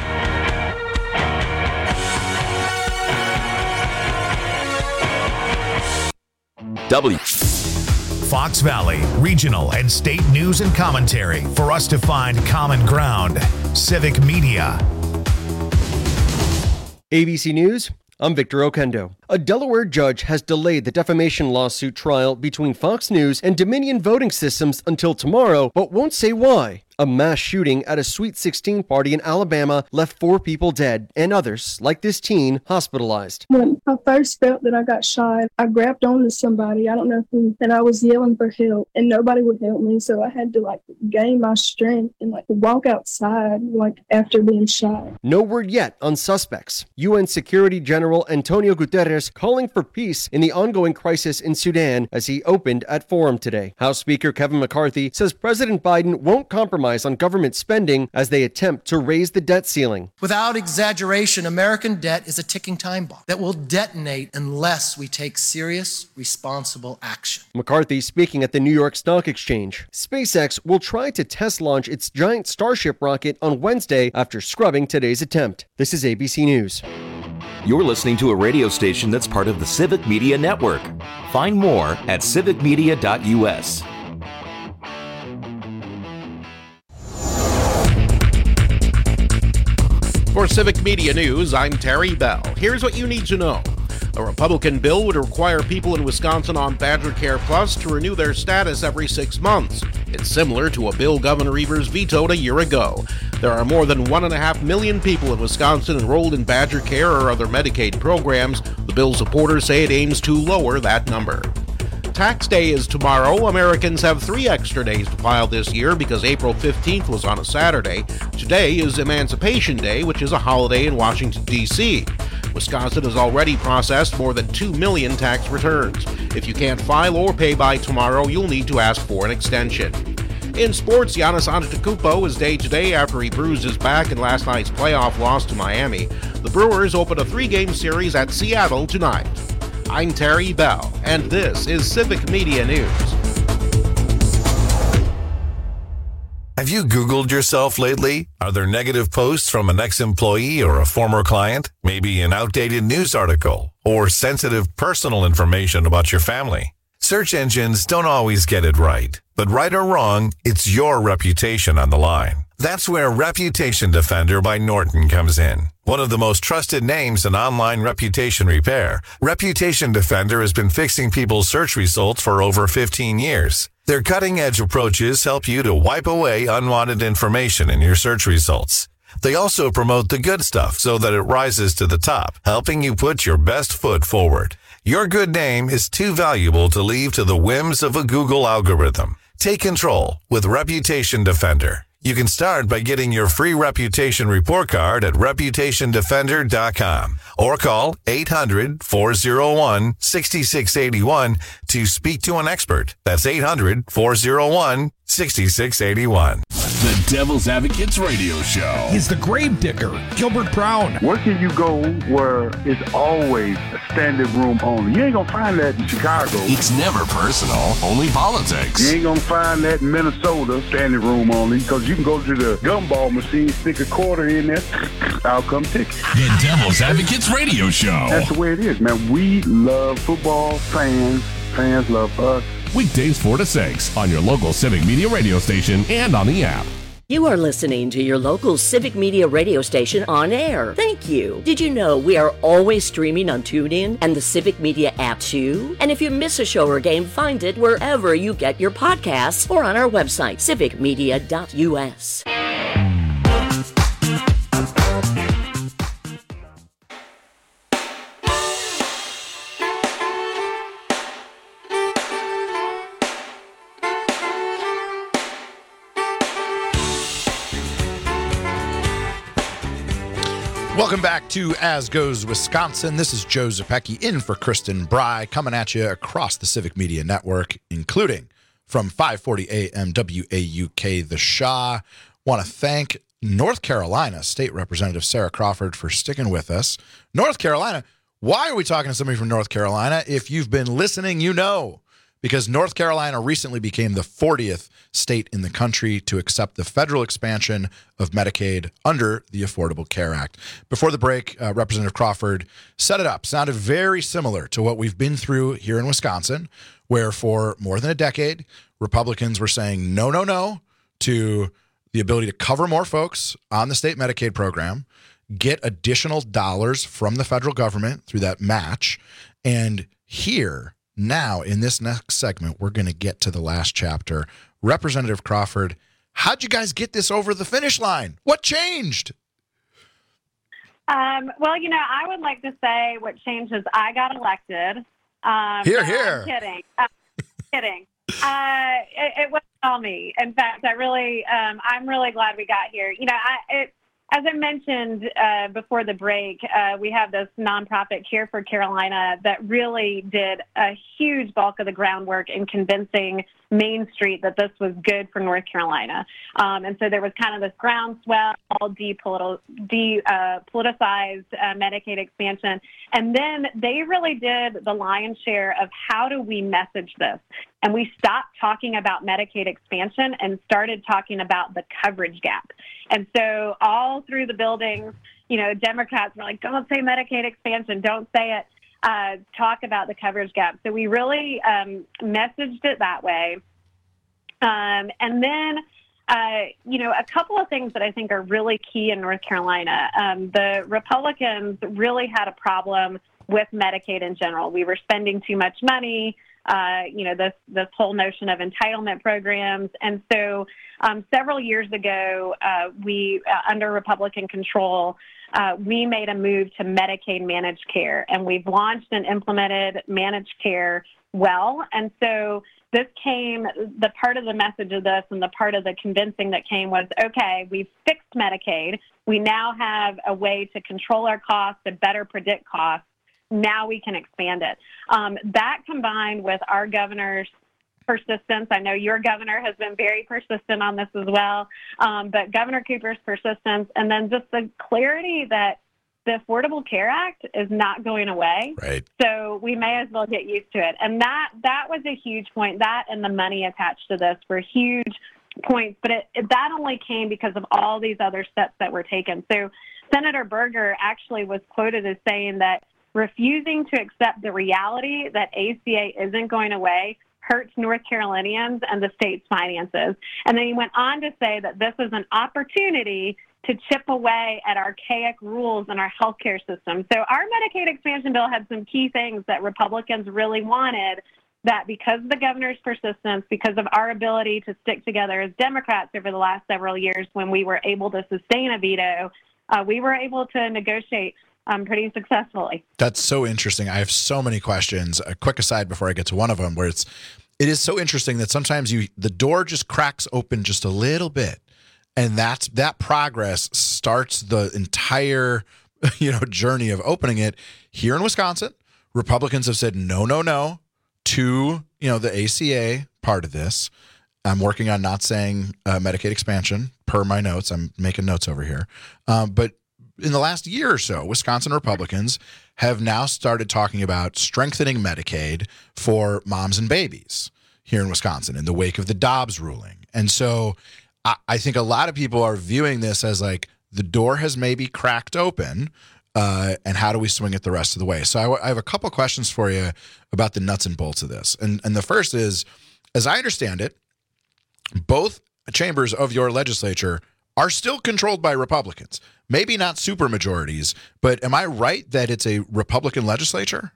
W. Fox Valley, regional and state news and commentary for us to find common ground. Civic Media. A B C News, I'm Victor Okendo. A Delaware judge has delayed the defamation lawsuit trial between Fox News and Dominion Voting Systems until tomorrow, but won't say why. A mass shooting at a Sweet sixteen party in Alabama left four people dead and others, like this teen, hospitalized. When I first felt that I got shot, I grabbed onto somebody, I don't know who, and I was yelling for help, and nobody would help me, so I had to, like, gain my strength and, like, walk outside, like, after being shot. No word yet on suspects. U N Security General Antonio Guterres calling for peace in the ongoing crisis in Sudan as he opened at Forum today. House Speaker Kevin McCarthy says President Biden won't compromise on government spending as they attempt to raise the debt ceiling. Without exaggeration, American debt is a ticking time bomb that will detonate unless we take serious, responsible action. McCarthy speaking at the New York Stock Exchange. SpaceX will try to test launch its giant Starship rocket on Wednesday after scrubbing today's attempt. This is A B C News. You're listening to a radio station that's part of the Civic Media Network. Find more at civic media dot u s. For Civic Media News, I'm Terry Bell. Here's what you need to know. A Republican bill would require people in Wisconsin on Badger Care Plus to renew their status every six months. It's similar to a bill Governor Evers vetoed a year ago. There are more than one and a half million people in Wisconsin enrolled in Badger Care or other Medicaid programs. The bill's supporters say it aims to lower that number. Tax day is tomorrow. Americans have three extra days to file this year because April fifteenth was on a Saturday. Today is Emancipation Day, which is a holiday in Washington, D C Wisconsin has already processed more than two million tax returns. If you can't file or pay by tomorrow, you'll need to ask for an extension. In sports, Giannis Antetokounmpo is day-to-day after he bruised his back in last night's playoff loss to Miami. The Brewers open a three-game series at Seattle tonight. I'm Terry Bell, and this is Civic Media News. Have you Googled yourself lately? Are there negative posts from an ex-employee or a former client? Maybe an outdated news article or sensitive personal information about your family? Search engines don't always get it right, but right or wrong, it's your reputation on the line. That's where Reputation Defender by Norton comes in. One of the most trusted names in online reputation repair, Reputation Defender has been fixing people's search results for over fifteen years. Their cutting-edge approaches help you to wipe away unwanted information in your search results. They also promote the good stuff so that it rises to the top, helping you put your best foot forward. Your good name is too valuable to leave to the whims of a Google algorithm. Take control with Reputation Defender. You can start by getting your free reputation report card at reputation defender dot com or call eight hundred, four oh one, six six eight one to speak to an expert. That's eight hundred, four oh one, six six eight one. The Devil's Advocates Radio Show. He's the grave digger, Gilbert Brown. Where can you go where it's always a standing room only? You ain't gonna find that in Chicago. It's never personal, only politics. You ain't gonna find that in Minnesota, standing room only, because you can go to the gumball machine, stick a quarter in there, I'll come ticket. The Devil's Advocates Radio Show. That's the way it is, man. We love football, fans, fans love us. Weekdays four to six on your local Civic Media radio station and on the app. You are listening to your local Civic Media radio station on air. Thank you. Did you know we are always streaming on TuneIn and the Civic Media app too? And if you miss a show or game, find it wherever you get your podcasts or on our website, civic media dot u s. Welcome back to As Goes Wisconsin. This is Joe Zepecki in for Kristen Bry, coming at you across the Civic Media Network, including from five forty A M W A U K, The Shaw. Want to thank North Carolina State Representative Sarah Crawford for sticking with us. North Carolina, why are we talking to somebody from North Carolina? If you've been listening, you know. Because North Carolina recently became the fortieth state in the country to accept the federal expansion of Medicaid under the Affordable Care Act. Before the break, uh, Representative Crawford set it up. Sounded very similar to what we've been through here in Wisconsin, where for more than a decade, Republicans were saying no, no, no to the ability to cover more folks on the state Medicaid program. get additional dollars from the federal government through that match. And here, now, in this next segment, we're going to get to the last chapter. Representative Crawford, how'd you guys get this over the finish line? What changed? Um, well, you know, I would like to say what changed is I got elected. Um, here, no, here. I'm kidding. I'm kidding. Uh, it, it wasn't all me. In fact, I really, um, I'm really glad we got here. You know, I, it, as I mentioned uh, before the break, uh, we have this nonprofit, Care for Carolina, that really did a huge bulk of the groundwork in convincing Main Street that this was good for North Carolina. Um, and so there was kind of this groundswell, depolitical, de, uh, politicized uh, Medicaid expansion. And then they really did the lion's share of how do we message this? And we stopped talking about Medicaid expansion and started talking about the coverage gap. And so all through the buildings, you know, Democrats were like, don't say Medicaid expansion, don't say it. Uh, talk about the coverage gap. So we really um, messaged it that way. Um, and then, uh, you know, a couple of things that I think are really key in North Carolina. Um, the Republicans really had a problem with Medicaid in general. We were spending too much money, uh, you know, this, this whole notion of entitlement programs. And so um, several years ago, uh, we, uh, under Republican control, Uh, we made a move to Medicaid managed care, and we've launched and implemented managed care well. And so this came, the part of the message of this and the part of the convincing that came was, okay, we've fixed Medicaid. We now have a way to control our costs, to better predict costs. Now we can expand it. Um, that combined with our governor's persistence. I know your governor has been very persistent on this as well, um, but Governor Cooper's persistence, and then just the clarity that the Affordable Care Act is not going away. Right. So we may as well get used to it. And that that was a huge point. That and the money attached to this were huge points, but it, it, that only came because of all these other steps that were taken. So Senator Berger actually was quoted as saying that refusing to accept the reality that A C A isn't going away hurts North Carolinians and the state's finances. And then he went on to say that this is an opportunity to chip away at archaic rules in our healthcare system. So our Medicaid expansion bill had some key things that Republicans really wanted, that because of the governor's persistence, because of our ability to stick together as Democrats over the last several years when we were able to sustain a veto, uh, we were able to negotiate Um, pretty successfully. That's so interesting. I have so many questions. A quick aside before I get to one of them, where it's, it is so interesting that sometimes you the door just cracks open just a little bit, and that's that progress starts the entire, you know, journey of opening it. Here in Wisconsin, Republicans have said no, no, no to, you know, the A C A part of this. I'm working on not saying uh, Medicaid expansion per my notes. I'm making notes over here, um, but. In the last year or so, Wisconsin Republicans have now started talking about strengthening Medicaid for moms and babies here in Wisconsin in the wake of the Dobbs ruling. And so I, I think a lot of people are viewing this as like the door has maybe cracked open, uh, and how do we swing it the rest of the way? So I, I have a couple questions for you about the nuts and bolts of this. And, and the first is, as I understand it, both chambers of your legislature are still controlled by Republicans. Maybe not super majorities, but am I right that it's a Republican legislature?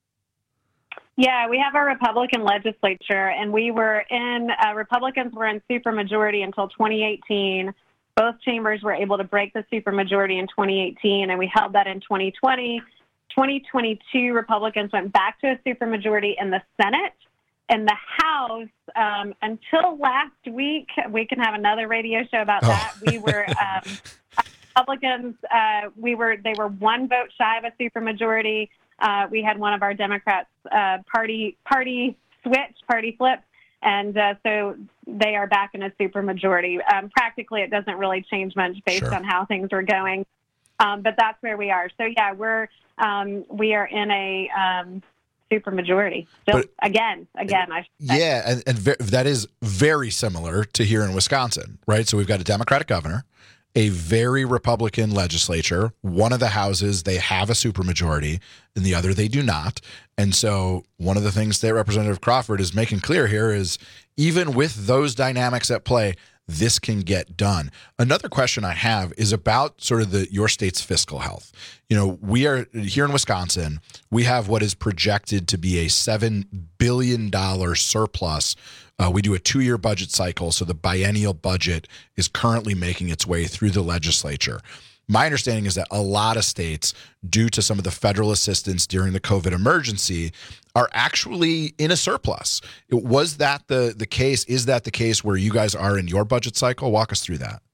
Yeah, we have a Republican legislature, and we were in, uh, Republicans were in supermajority until twenty eighteen. Both chambers were able to break the supermajority in twenty eighteen, and we held that in twenty twenty. twenty twenty-two, Republicans went back to a supermajority in the Senate. In the House, um, until last week, we can have another radio show about that. Oh. We were um, Republicans. Uh, we were they were one vote shy of a supermajority. Uh, we had one of our Democrats uh, party party switch, party flip, and uh, so they are back in a supermajority. Um, practically, it doesn't really change much based sure. on how things are going, um, but that's where we are. So yeah, we're um, we are in a um, super majority. Still, but, again, again, I should say. Yeah, and, and ve- that is very similar to here in Wisconsin, right? So we've got a Democratic governor, a very Republican legislature. One of the houses, they have a supermajority, and the other, they do not. And so one of the things that Representative Crawford is making clear here is even with those dynamics at play, this can get done. Another question I have is about sort of the your state's fiscal health. You know, we are here in Wisconsin, we have what is projected to be a seven billion dollars surplus. Uh, we do a two-year budget cycle, so the biennial budget is currently making its way through the legislature. My understanding is that a lot of states, due to some of the federal assistance during the COVID emergency, are actually in a surplus. Was that the, the case? Is that the case where you guys are in your budget cycle? Walk us through that.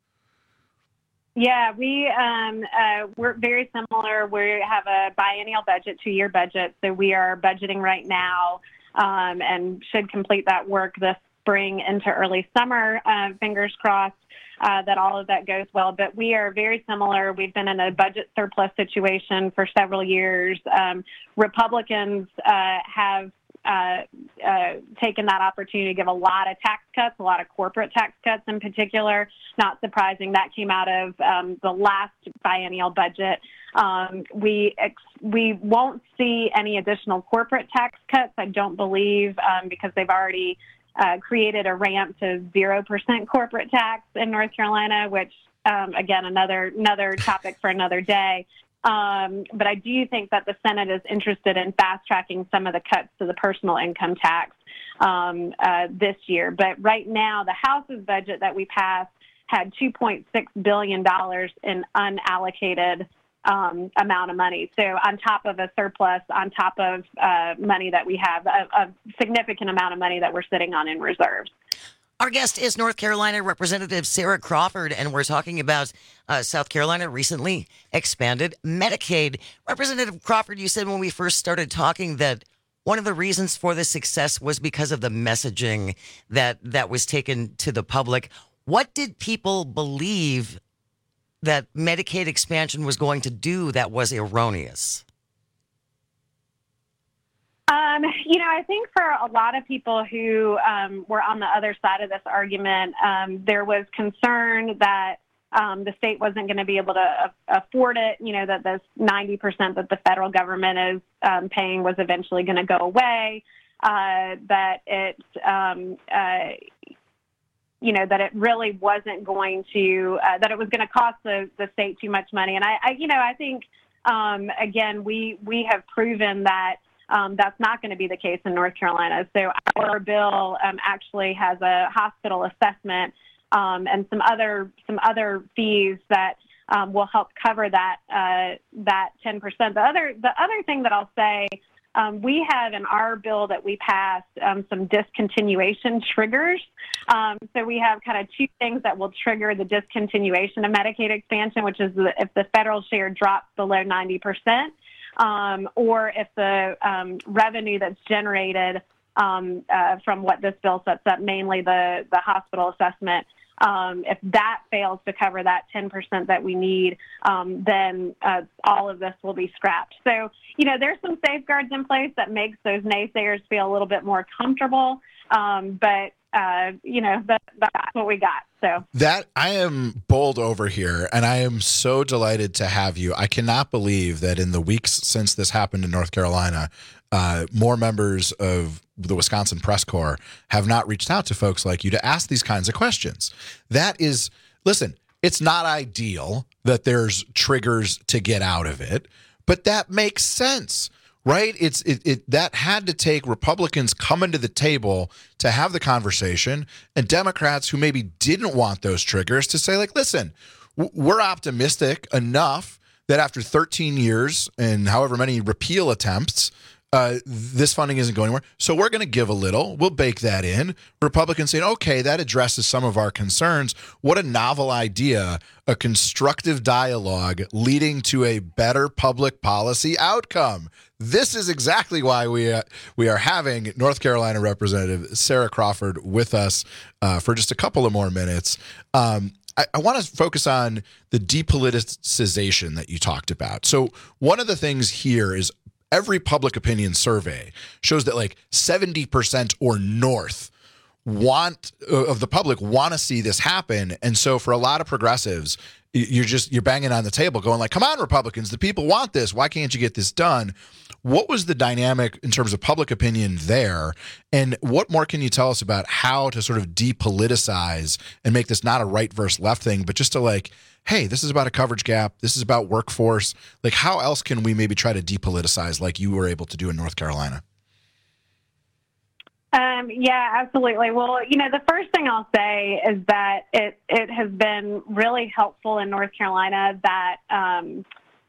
Yeah, we, um, uh, we're very similar. We have a biennial budget, two-year budget, so we are budgeting right now um, and should complete that work this spring into early summer, uh, fingers crossed. Uh, that all of that goes well. But we are very similar. We've been in a budget surplus situation for several years. Um, Republicans uh, have uh, uh, taken that opportunity to give a lot of tax cuts, a lot of corporate tax cuts in particular. Not surprising, that came out of um, the last biennial budget. Um, we ex- we won't see any additional corporate tax cuts, I don't believe, um, because they've already Uh, created a ramp to zero percent corporate tax in North Carolina, which, um, again, another another topic for another day. Um, but I do think that the Senate is interested in fast-tracking some of the cuts to the personal income tax um, uh, this year. But right now, the House's budget that we passed had two point six billion dollars in unallocated Um, amount of money. So on top of a surplus, on top of uh, money that we have, a, a significant amount of money that we're sitting on in reserves. Our guest is North Carolina Representative Sarah Crawford, and we're talking about uh, South Carolina recently expanded Medicaid. Representative Crawford, you said when we first started talking that one of the reasons for this success was because of the messaging that, that was taken to the public. What did people believe that Medicaid expansion was going to do that was erroneous? Um, you know, I think for a lot of people who um, were on the other side of this argument, um, there was concern that um, the state wasn't going to be able to uh, afford it, you know, that this ninety percent that the federal government is um, paying was eventually going to go away, uh, that it um, uh, you know, that it really wasn't going to, uh, that it was going to cost the, the state too much money. And I, I you know, I think, um, again, we, we have proven that um, that's not going to be the case in North Carolina. So our bill um, actually has a hospital assessment um, and some other, some other fees that um, will help cover that, uh, that ten percent. The other, the other thing that I'll say, Um, we have in our bill that we passed um, some discontinuation triggers. Um, so we have kind of two things that will trigger the discontinuation of Medicaid expansion, which is the, if the federal share drops below ninety percent, um, or if the um, revenue that's generated um, uh, from what this bill sets up, mainly the, the hospital assessment, Um, if that fails to cover that ten percent that we need, um, then uh, all of this will be scrapped. So, you know, there's some safeguards in place that makes those naysayers feel a little bit more comfortable. Um, but, uh, you know, that, that's what we got. So that I am bowled over here, and I am so delighted to have you. I cannot believe that in the weeks since this happened in North Carolina, uh, more members of the Wisconsin Press Corps have not reached out to folks like you to ask these kinds of questions. That is, listen, it's not ideal that there's triggers to get out of it, but that makes sense, right? It's it, it that had to take Republicans coming to the table to have the conversation, and Democrats who maybe didn't want those triggers to say, like, listen, we're optimistic enough that after thirteen years and however many repeal attempts, Uh, this funding isn't going anywhere, so we're going to give a little. We'll bake that in. Republicans saying, okay, that addresses some of our concerns. What a novel idea, a constructive dialogue leading to a better public policy outcome. This is exactly why we uh, we are having North Carolina Representative Sarah Crawford with us uh, for just a couple of more minutes. Um, I, I want to focus on the depoliticization that you talked about. So one of the things here is every public opinion survey shows that like seventy percent or north want uh, of the public want to see this happen. And so for a lot of progressives, you're just you're banging on the table going like, come on, Republicans, the people want this. Why can't you get this done? What was the dynamic in terms of public opinion there? And what more can you tell us about how to sort of depoliticize and make this not a right versus left thing, but just to like, hey, this is about a coverage gap. This is about workforce. Like, how else can we maybe try to depoliticize like you were able to do in North Carolina? Um, yeah, absolutely. Well, you know, the first thing I'll say is that it, it has been really helpful in North Carolina that um,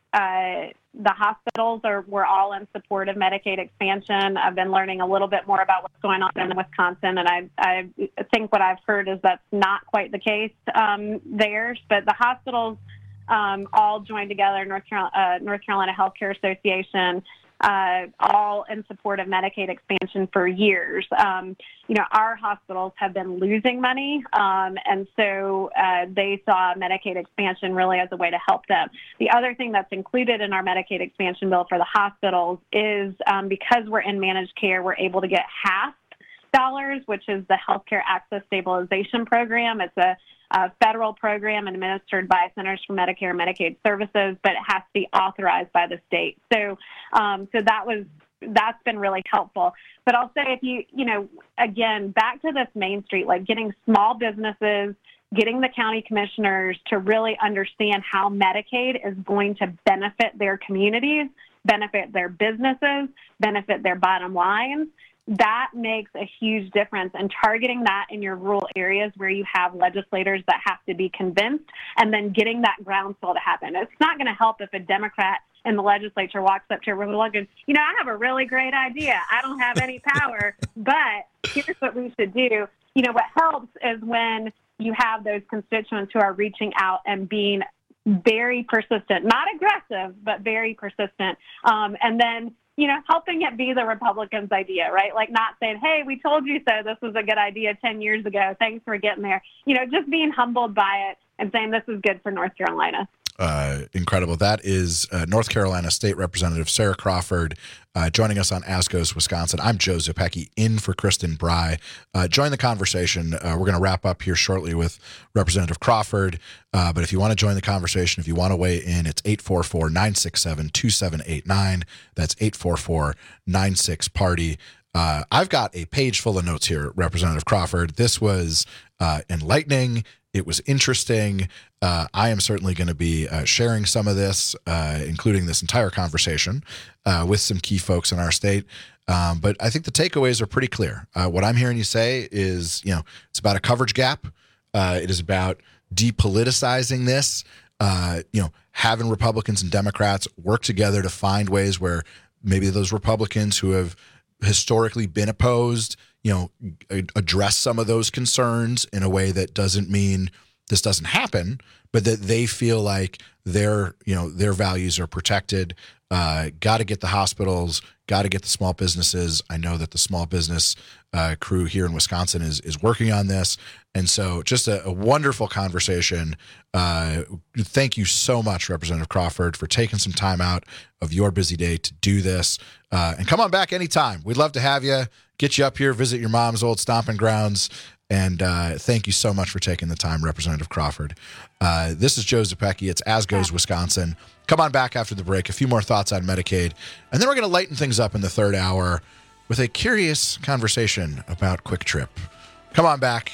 uh, the hospitals are were all in support of Medicaid expansion. I've been learning a little bit more about what's going on in Wisconsin, and I, I think what I've heard is that's not quite the case um, there. But the hospitals um, all joined together, North Carolina, uh, North Carolina Healthcare Association, Uh, all in support of Medicaid expansion for years. Um, you know, our hospitals have been losing money, um, and so uh, they saw Medicaid expansion really as a way to help them. The other thing that's included in our Medicaid expansion bill for the hospitals is um, because we're in managed care, we're able to get half dollars, which is the Healthcare Access Stabilization Program. It's a a federal program administered by Centers for Medicare and Medicaid Services, but it has to be authorized by the state. So, um, so that was that's been really helpful. But I'll say, if you you know, again, back to this Main Street, like getting small businesses, getting the county commissioners to really understand how Medicaid is going to benefit their communities, benefit their businesses, benefit their bottom lines. That makes a huge difference, and targeting that in your rural areas where you have legislators that have to be convinced, and then getting that groundswell to happen. It's not going to help if a Democrat in the legislature walks up to a Republican, you know, I have a really great idea. I don't have any power, but here's what we should do. You know, what helps is when you have those constituents who are reaching out and being very persistent, not aggressive, but very persistent. Um, and then you know, helping it be the Republicans' idea, right? Like not saying, hey, we told you so, this was a good idea ten years ago, thanks for getting there. You know, just being humbled by it and saying this is good for North Carolina. Uh, incredible. That is uh, North Carolina State Representative Sarah Crawford uh, joining us on As Goes Wisconsin. I'm Joe Zepecki, in for Kristen Bry. Uh, join the conversation. Uh, we're going to wrap up here shortly with Representative Crawford. Uh, but if you want to join the conversation, if you want to weigh in, it's eight four four, nine six seven, two seven eight nine. That's eight four four, nine six, party. Uh, I've got a page full of notes here, Representative Crawford. This was uh, enlightening. It was interesting. Uh, I am certainly going to be uh, sharing some of this, uh, including this entire conversation, uh, with some key folks in our state. Um, but I think the takeaways are pretty clear. Uh, what I'm hearing you say is, you know, it's about a coverage gap. Uh, it is about depoliticizing this. Uh, you know, having Republicans and Democrats work together to find ways where maybe those Republicans who have historically been opposed, you know, address some of those concerns in a way that doesn't mean this doesn't happen, but that they feel like their, you know, their values are protected. Uh, got to get the hospitals, got to get the small businesses. I know that the small business uh, crew here in Wisconsin is is working on this. And so just a, a wonderful conversation. Uh, thank you so much, Representative Crawford, for taking some time out of your busy day to do this. Uh, and come on back anytime. We'd love to have you, get you up here, visit your mom's old stomping grounds. And uh, thank you so much for taking the time, Representative Crawford. Uh, this is Joe Zepecki. It's As Goes Wisconsin. Come on back after the break. A few more thoughts on Medicaid. And then we're going to lighten things up in the third hour with a curious conversation about Quick Trip. Come on back.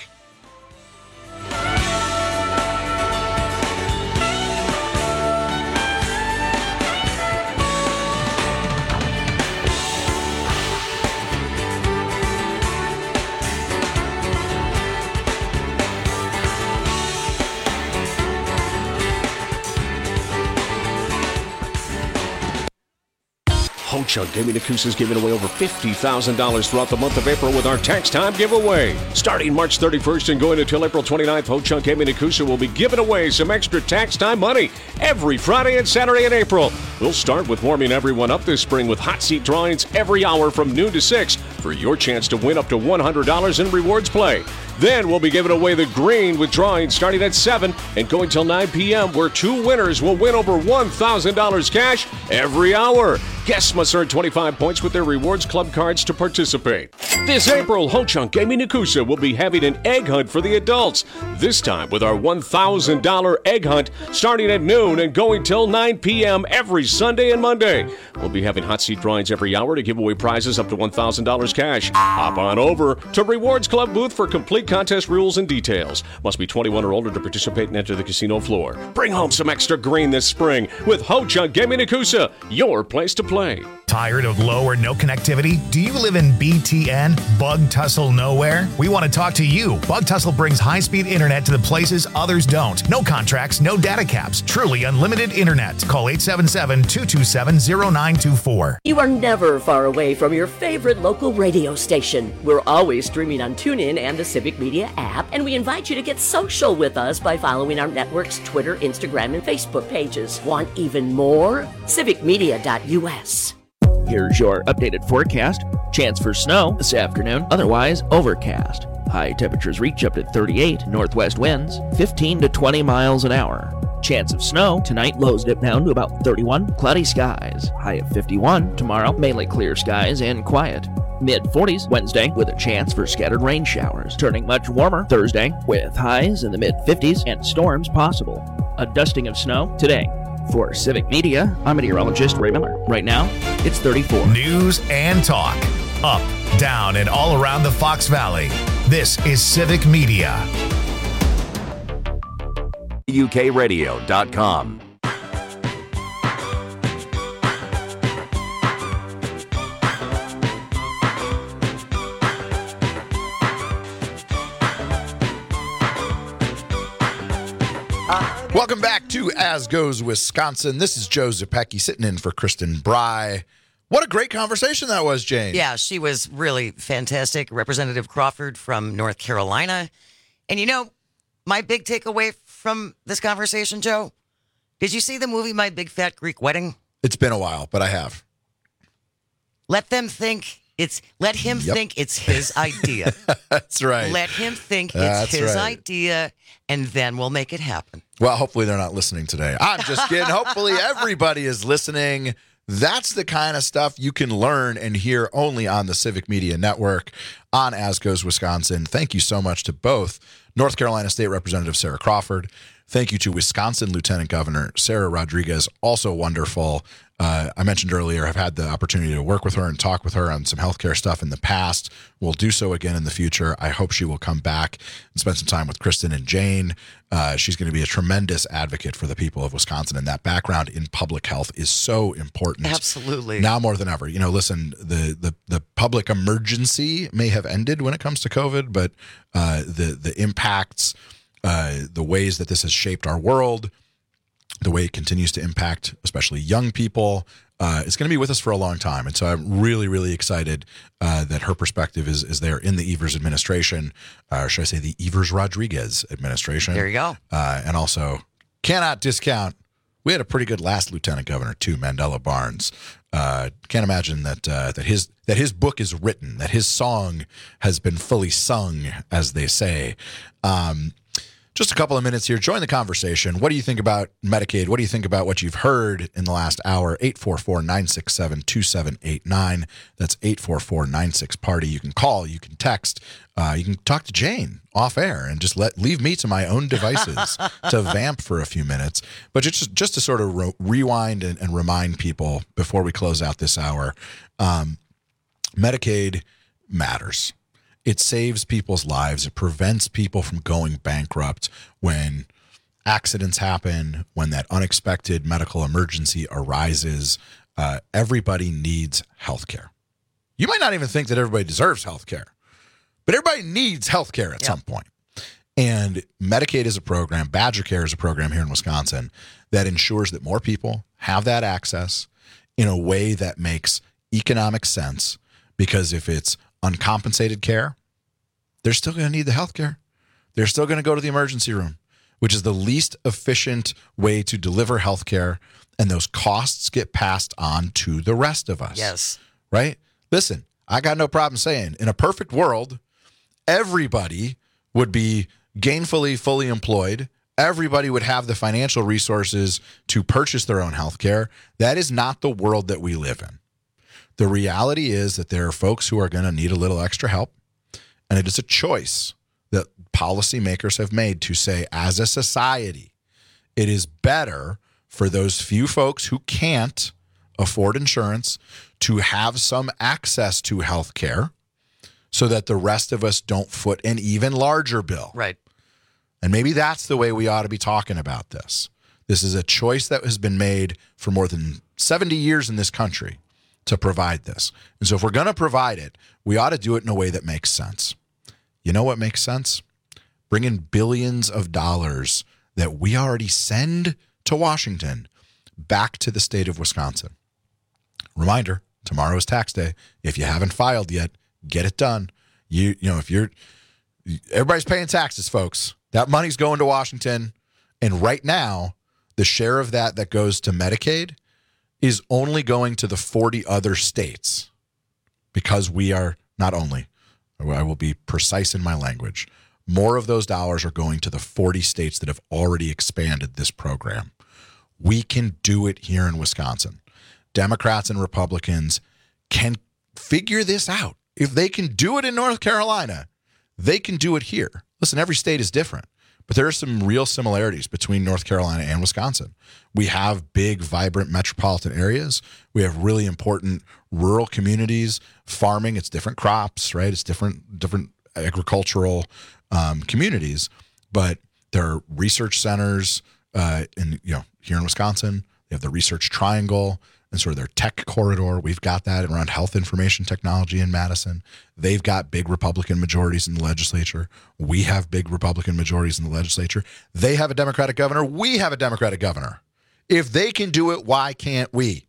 Ho Chunk Gaming Nakusa is giving away over fifty thousand dollars throughout the month of April with our Tax Time giveaway. Starting March thirty-first and going until April twenty-ninth, Ho Chunk Gaming Nakusa will be giving away some extra Tax Time money every Friday and Saturday in April. We'll start with warming everyone up this spring with hot seat drawings every hour from noon to six for your chance to win up to one hundred dollars in rewards play. Then we'll be giving away the green with drawings starting at seven and going till nine p.m. where two winners will win over one thousand dollars cash every hour. Guests must earn twenty-five points with their Rewards Club cards to participate. This April, Ho Chunk Gaming Nakusa will be having an egg hunt for the adults. This time with our one thousand dollars egg hunt starting at noon and going till nine p.m. every Sunday and Monday. We'll be having hot seat drawings every hour to give away prizes up to one thousand dollars cash. Hop on over to Rewards Club booth for complete contest rules and details. Must be twenty-one or older to participate and enter the casino floor. Bring home some extra green this spring with Ho Chunk Gaming Nakusa, your place to play. Tired of low or no connectivity? Do you live in B T N, Bug Tussle Nowhere? We want to talk to you. Bug Tussle brings high-speed internet to the places others don't. No contracts, no data caps. Truly unlimited internet. Call eight seven seven, two two seven, zero nine two four. You are never far away from your favorite local radio station. We're always streaming on TuneIn and the Civic Media app, and we invite you to get social with us by following our network's Twitter, Instagram, and Facebook pages. Want even more? civic media dot U S. Here's your updated forecast. Chance for snow this afternoon, otherwise overcast. High temperatures reach up to thirty-eight, northwest winds fifteen to twenty miles an hour. Chance of snow tonight, lows dip down to about thirty-one, cloudy skies. High of fifty-one tomorrow, mainly clear skies and quiet. mid forties Wednesday with a chance for scattered rain showers. Turning much warmer Thursday with highs in the mid fifties and storms possible. A dusting of snow today. For Civic Media, I'm meteorologist Ray Miller. Right now, it's thirty-four. News and talk. Up, down, and all around the Fox Valley. This is Civic Media. U K radio dot com. Welcome back to As Goes Wisconsin. This is Joe Zepecki sitting in for Kristen Bry. What a great conversation that was, Jane. Yeah, she was really fantastic. Representative Crawford from North Carolina. And you know, my big takeaway from this conversation, Joe, did you see the movie My Big Fat Greek Wedding? It's been a while, but I have. Let them think it's, let him Yep. think it's his idea. That's right. Let him think it's That's his right. idea, and then we'll make it happen. Well, hopefully they're not listening today. I'm just kidding. Hopefully everybody is listening. That's the kind of stuff you can learn and hear only on the Civic Media Network on As Goes Wisconsin. Thank you so much to both North Carolina State Representative Sarah Crawford. Thank you to Wisconsin Lieutenant Governor Sarah Rodriguez, also wonderful. Uh, I mentioned earlier, I've had the opportunity to work with her and talk with her on some healthcare stuff in the past. We'll do so again in the future. I hope she will come back and spend some time with Kristen and Jane. Uh, she's going to be a tremendous advocate for the people of Wisconsin, and that background in public health is so important. Absolutely. Now more than ever. You know, listen, the the, the public emergency may have ended when it comes to COVID, but uh, the, the impacts, uh, the ways that this has shaped our world, the way it continues to impact, especially young people, uh, it's going to be with us for a long time. And so I'm really, really excited uh, that her perspective is is there in the Evers administration, uh, or should I say the Evers-Rodriguez administration. There you go. Uh, and also cannot discount, we had a pretty good last lieutenant governor too, Mandela Barnes. Uh, can't imagine that uh, that his that his book is written, that his song has been fully sung, as they say. Um, Just a couple of minutes here. Join the conversation. What do you think about Medicaid? What do you think about what you've heard in the last hour? eight four four, nine six seven, two seven eight nine. That's eight four four, nine six, party. You can call. You can text. Uh, you can talk to Jane off air and just let leave me to my own devices to vamp for a few minutes. But just, just to sort of re- rewind and, and remind people before we close out this hour, um, Medicaid matters. It saves people's lives. It prevents people from going bankrupt when accidents happen, when that unexpected medical emergency arises. Uh, everybody needs health care. You might not even think that everybody deserves health care, but everybody needs health care at Yeah. some point. And Medicaid is a program, Badger Care is a program here in Wisconsin that ensures that more people have that access in a way that makes economic sense, because if it's uncompensated care, they're still going to need the health care. They're still going to go to the emergency room, which is the least efficient way to deliver health care. And those costs get passed on to the rest of us. Yes. Right? Listen, I got no problem saying in a perfect world, everybody would be gainfully fully employed everybody would have the financial resources to purchase their own health care. That is not the world that we live in. The reality is that there are folks who are going to need a little extra help, and it is a choice that policymakers have made to say, as a society, it is better for those few folks who can't afford insurance to have some access to health care so that the rest of us don't foot an even larger bill. Right. And maybe that's the way we ought to be talking about this. This is a choice that has been made for more than seventy years in this country to provide this. And so if we're going to provide it, we ought to do it in a way that makes sense. You know what makes sense? Bring in billions of dollars that we already send to Washington back to the state of Wisconsin. Reminder, tomorrow is tax day. If you haven't filed yet, get it done. You you know, if you're everybody's paying taxes, folks. That money's going to Washington. And right now, the share of that that goes to Medicaid is only going to the forty other states, because we are not only, I will be precise in my language, more of those dollars are going to the forty states that have already expanded this program. We can do it here in Wisconsin. Democrats and Republicans can figure this out. If they can do it in North Carolina, they can do it here. Listen, every state is different, but there are some real similarities between North Carolina and Wisconsin. We have big, vibrant metropolitan areas. We have really important rural communities. Farming, it's different crops, right? It's different, different agricultural um, communities, but there are research centers uh, in, you know, here in Wisconsin. They have the Research Triangle and sort of their tech corridor. We've got that around health information technology in Madison. They've got big Republican majorities in the legislature. We have big Republican majorities in the legislature. They have a Democratic governor. We have a Democratic governor. If they can do it, why can't we?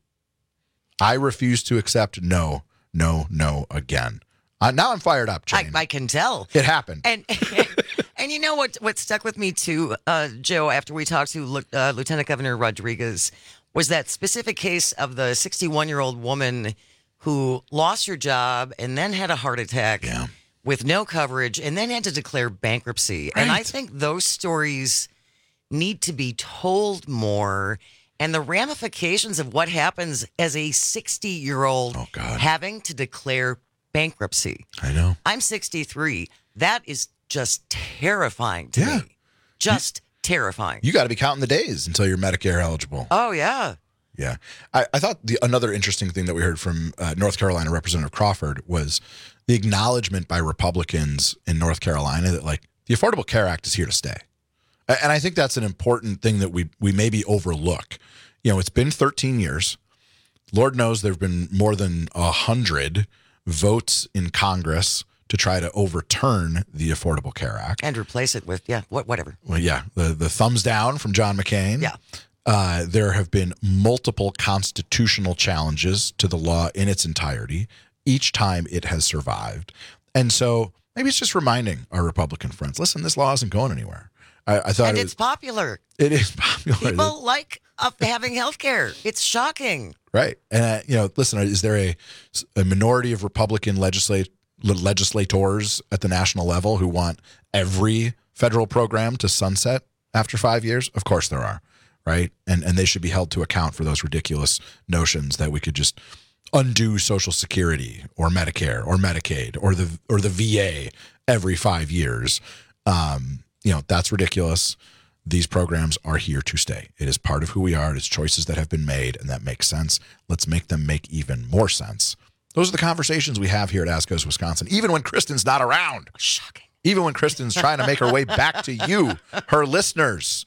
I refuse to accept no, no, no again. Uh, now I'm fired up, Jane. I, I can tell. It happened. And and, and you know what, what stuck with me too, uh, Joe, after we talked to uh, Lieutenant Governor Rodriguez, was that specific case of the sixty-one-year-old woman who lost her job and then had a heart attack yeah. with no coverage and then had to declare bankruptcy. Right. And I think those stories need to be told more, and the ramifications of what happens as a sixty-year-old oh, God. having to declare bankruptcy. I know. I'm sixty-three. That is just terrifying to yeah. me. Just terrifying. You got to be counting the days until you're Medicare eligible. Oh, yeah. Yeah. I, I thought the another interesting thing that we heard from uh, North Carolina Representative Crawford was the acknowledgement by Republicans in North Carolina that, like, the Affordable Care Act is here to stay. And I think that's an important thing that we we maybe overlook. You know, it's been thirteen years. Lord knows there have been more than one hundred votes in Congress to try to overturn the Affordable Care Act. And replace it with, yeah, what, whatever. Well, yeah, the, the thumbs down from John McCain. Yeah. Uh, there have been multiple constitutional challenges to the law in its entirety. Each time it has survived. And so maybe it's just reminding our Republican friends, listen, this law isn't going anywhere. I, I thought and it it's was, popular. It is popular. People like uh, having health care. It's shocking. Right. And, uh, you know, listen, is there a, a minority of Republican legislate, legislators at the national level who want every federal program to sunset after five years? Of course there are. Right. And and they should be held to account for those ridiculous notions that we could just undo Social Security or Medicare or Medicaid or the or the V A every five years. Um, you know, that's ridiculous. These programs are here to stay. It is part of who we are. It's choices that have been made, and that makes sense. Let's make them make even more sense. Those are the conversations we have here at As Goes Wisconsin, even when Kristen's not around. Shocking. Even when Kristen's trying to make her way back to you, her listeners.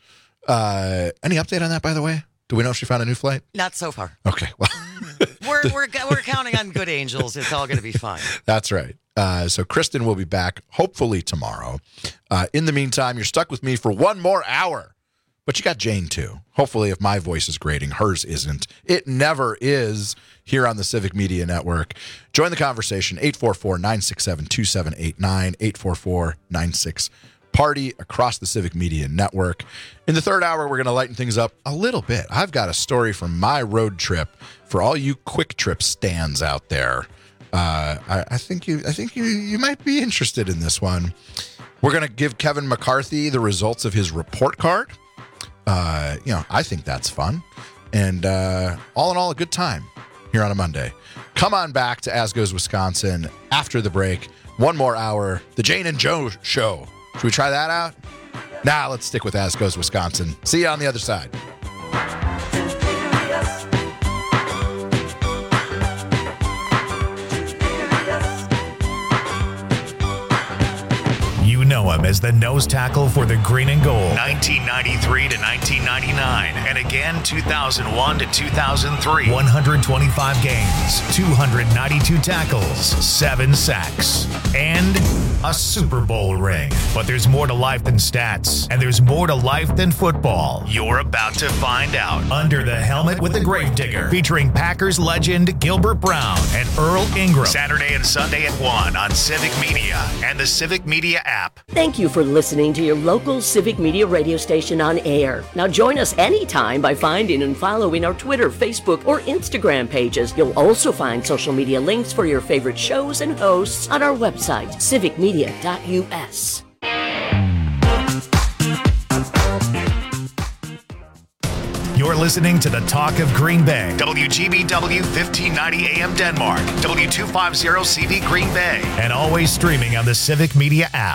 Uh, any update on that, by the way? Do we know if she found a new flight? Not so far. Okay. Well, we're we're we're counting on good angels. It's all going to be fine. That's right. Uh, so Kristen will be back hopefully tomorrow. Uh, in the meantime, you're stuck with me for one more hour, but you got Jane too. Hopefully, if my voice is grating, hers isn't. It never is here on the Civic Media Network. Join the conversation, eight four four, nine six seven, two seven eight nine, eight four four, nine six Party across the Civic Media Network. In the third hour, we're going to lighten things up a little bit. I've got a story from my road trip for all you Quick Trip stands out there. Uh, I, I think you, I think you, you might be interested in this one. We're going to give Kevin McCarthy the results of his report card. Uh, you know, I think that's fun. And uh, all in all, a good time here on a Monday. Come on back to As Goes Wisconsin after the break. One more hour, the Jane and Joe Show. Should we try that out? Nah, let's stick with As Goes Wisconsin. See you on the other side. You know him as the nose tackle for the Green and Gold, nineteen ninety-three to nineteen ninety-nine, and again two thousand one to two thousand three. one hundred twenty-five games, two hundred ninety-two tackles, seven sacks, and a Super Bowl ring. But there's more to life than stats, and there's more to life than football. You're about to find out. Under the Helmet with the Gravedigger, featuring Packers legend Gilbert Brown and Earl Ingram. Saturday and Sunday at one on Civic Media and the Civic Media app. Thank you for listening to your local Civic Media radio station on air. Now join us anytime by finding and following our Twitter, Facebook, or Instagram pages. You'll also find social media links for your favorite shows and hosts on our website, civic media dot u s. You're listening to the Talk of Green Bay. W G B W fifteen ninety A M Denmark. W two fifty C V Green Bay. And always streaming on the Civic Media app.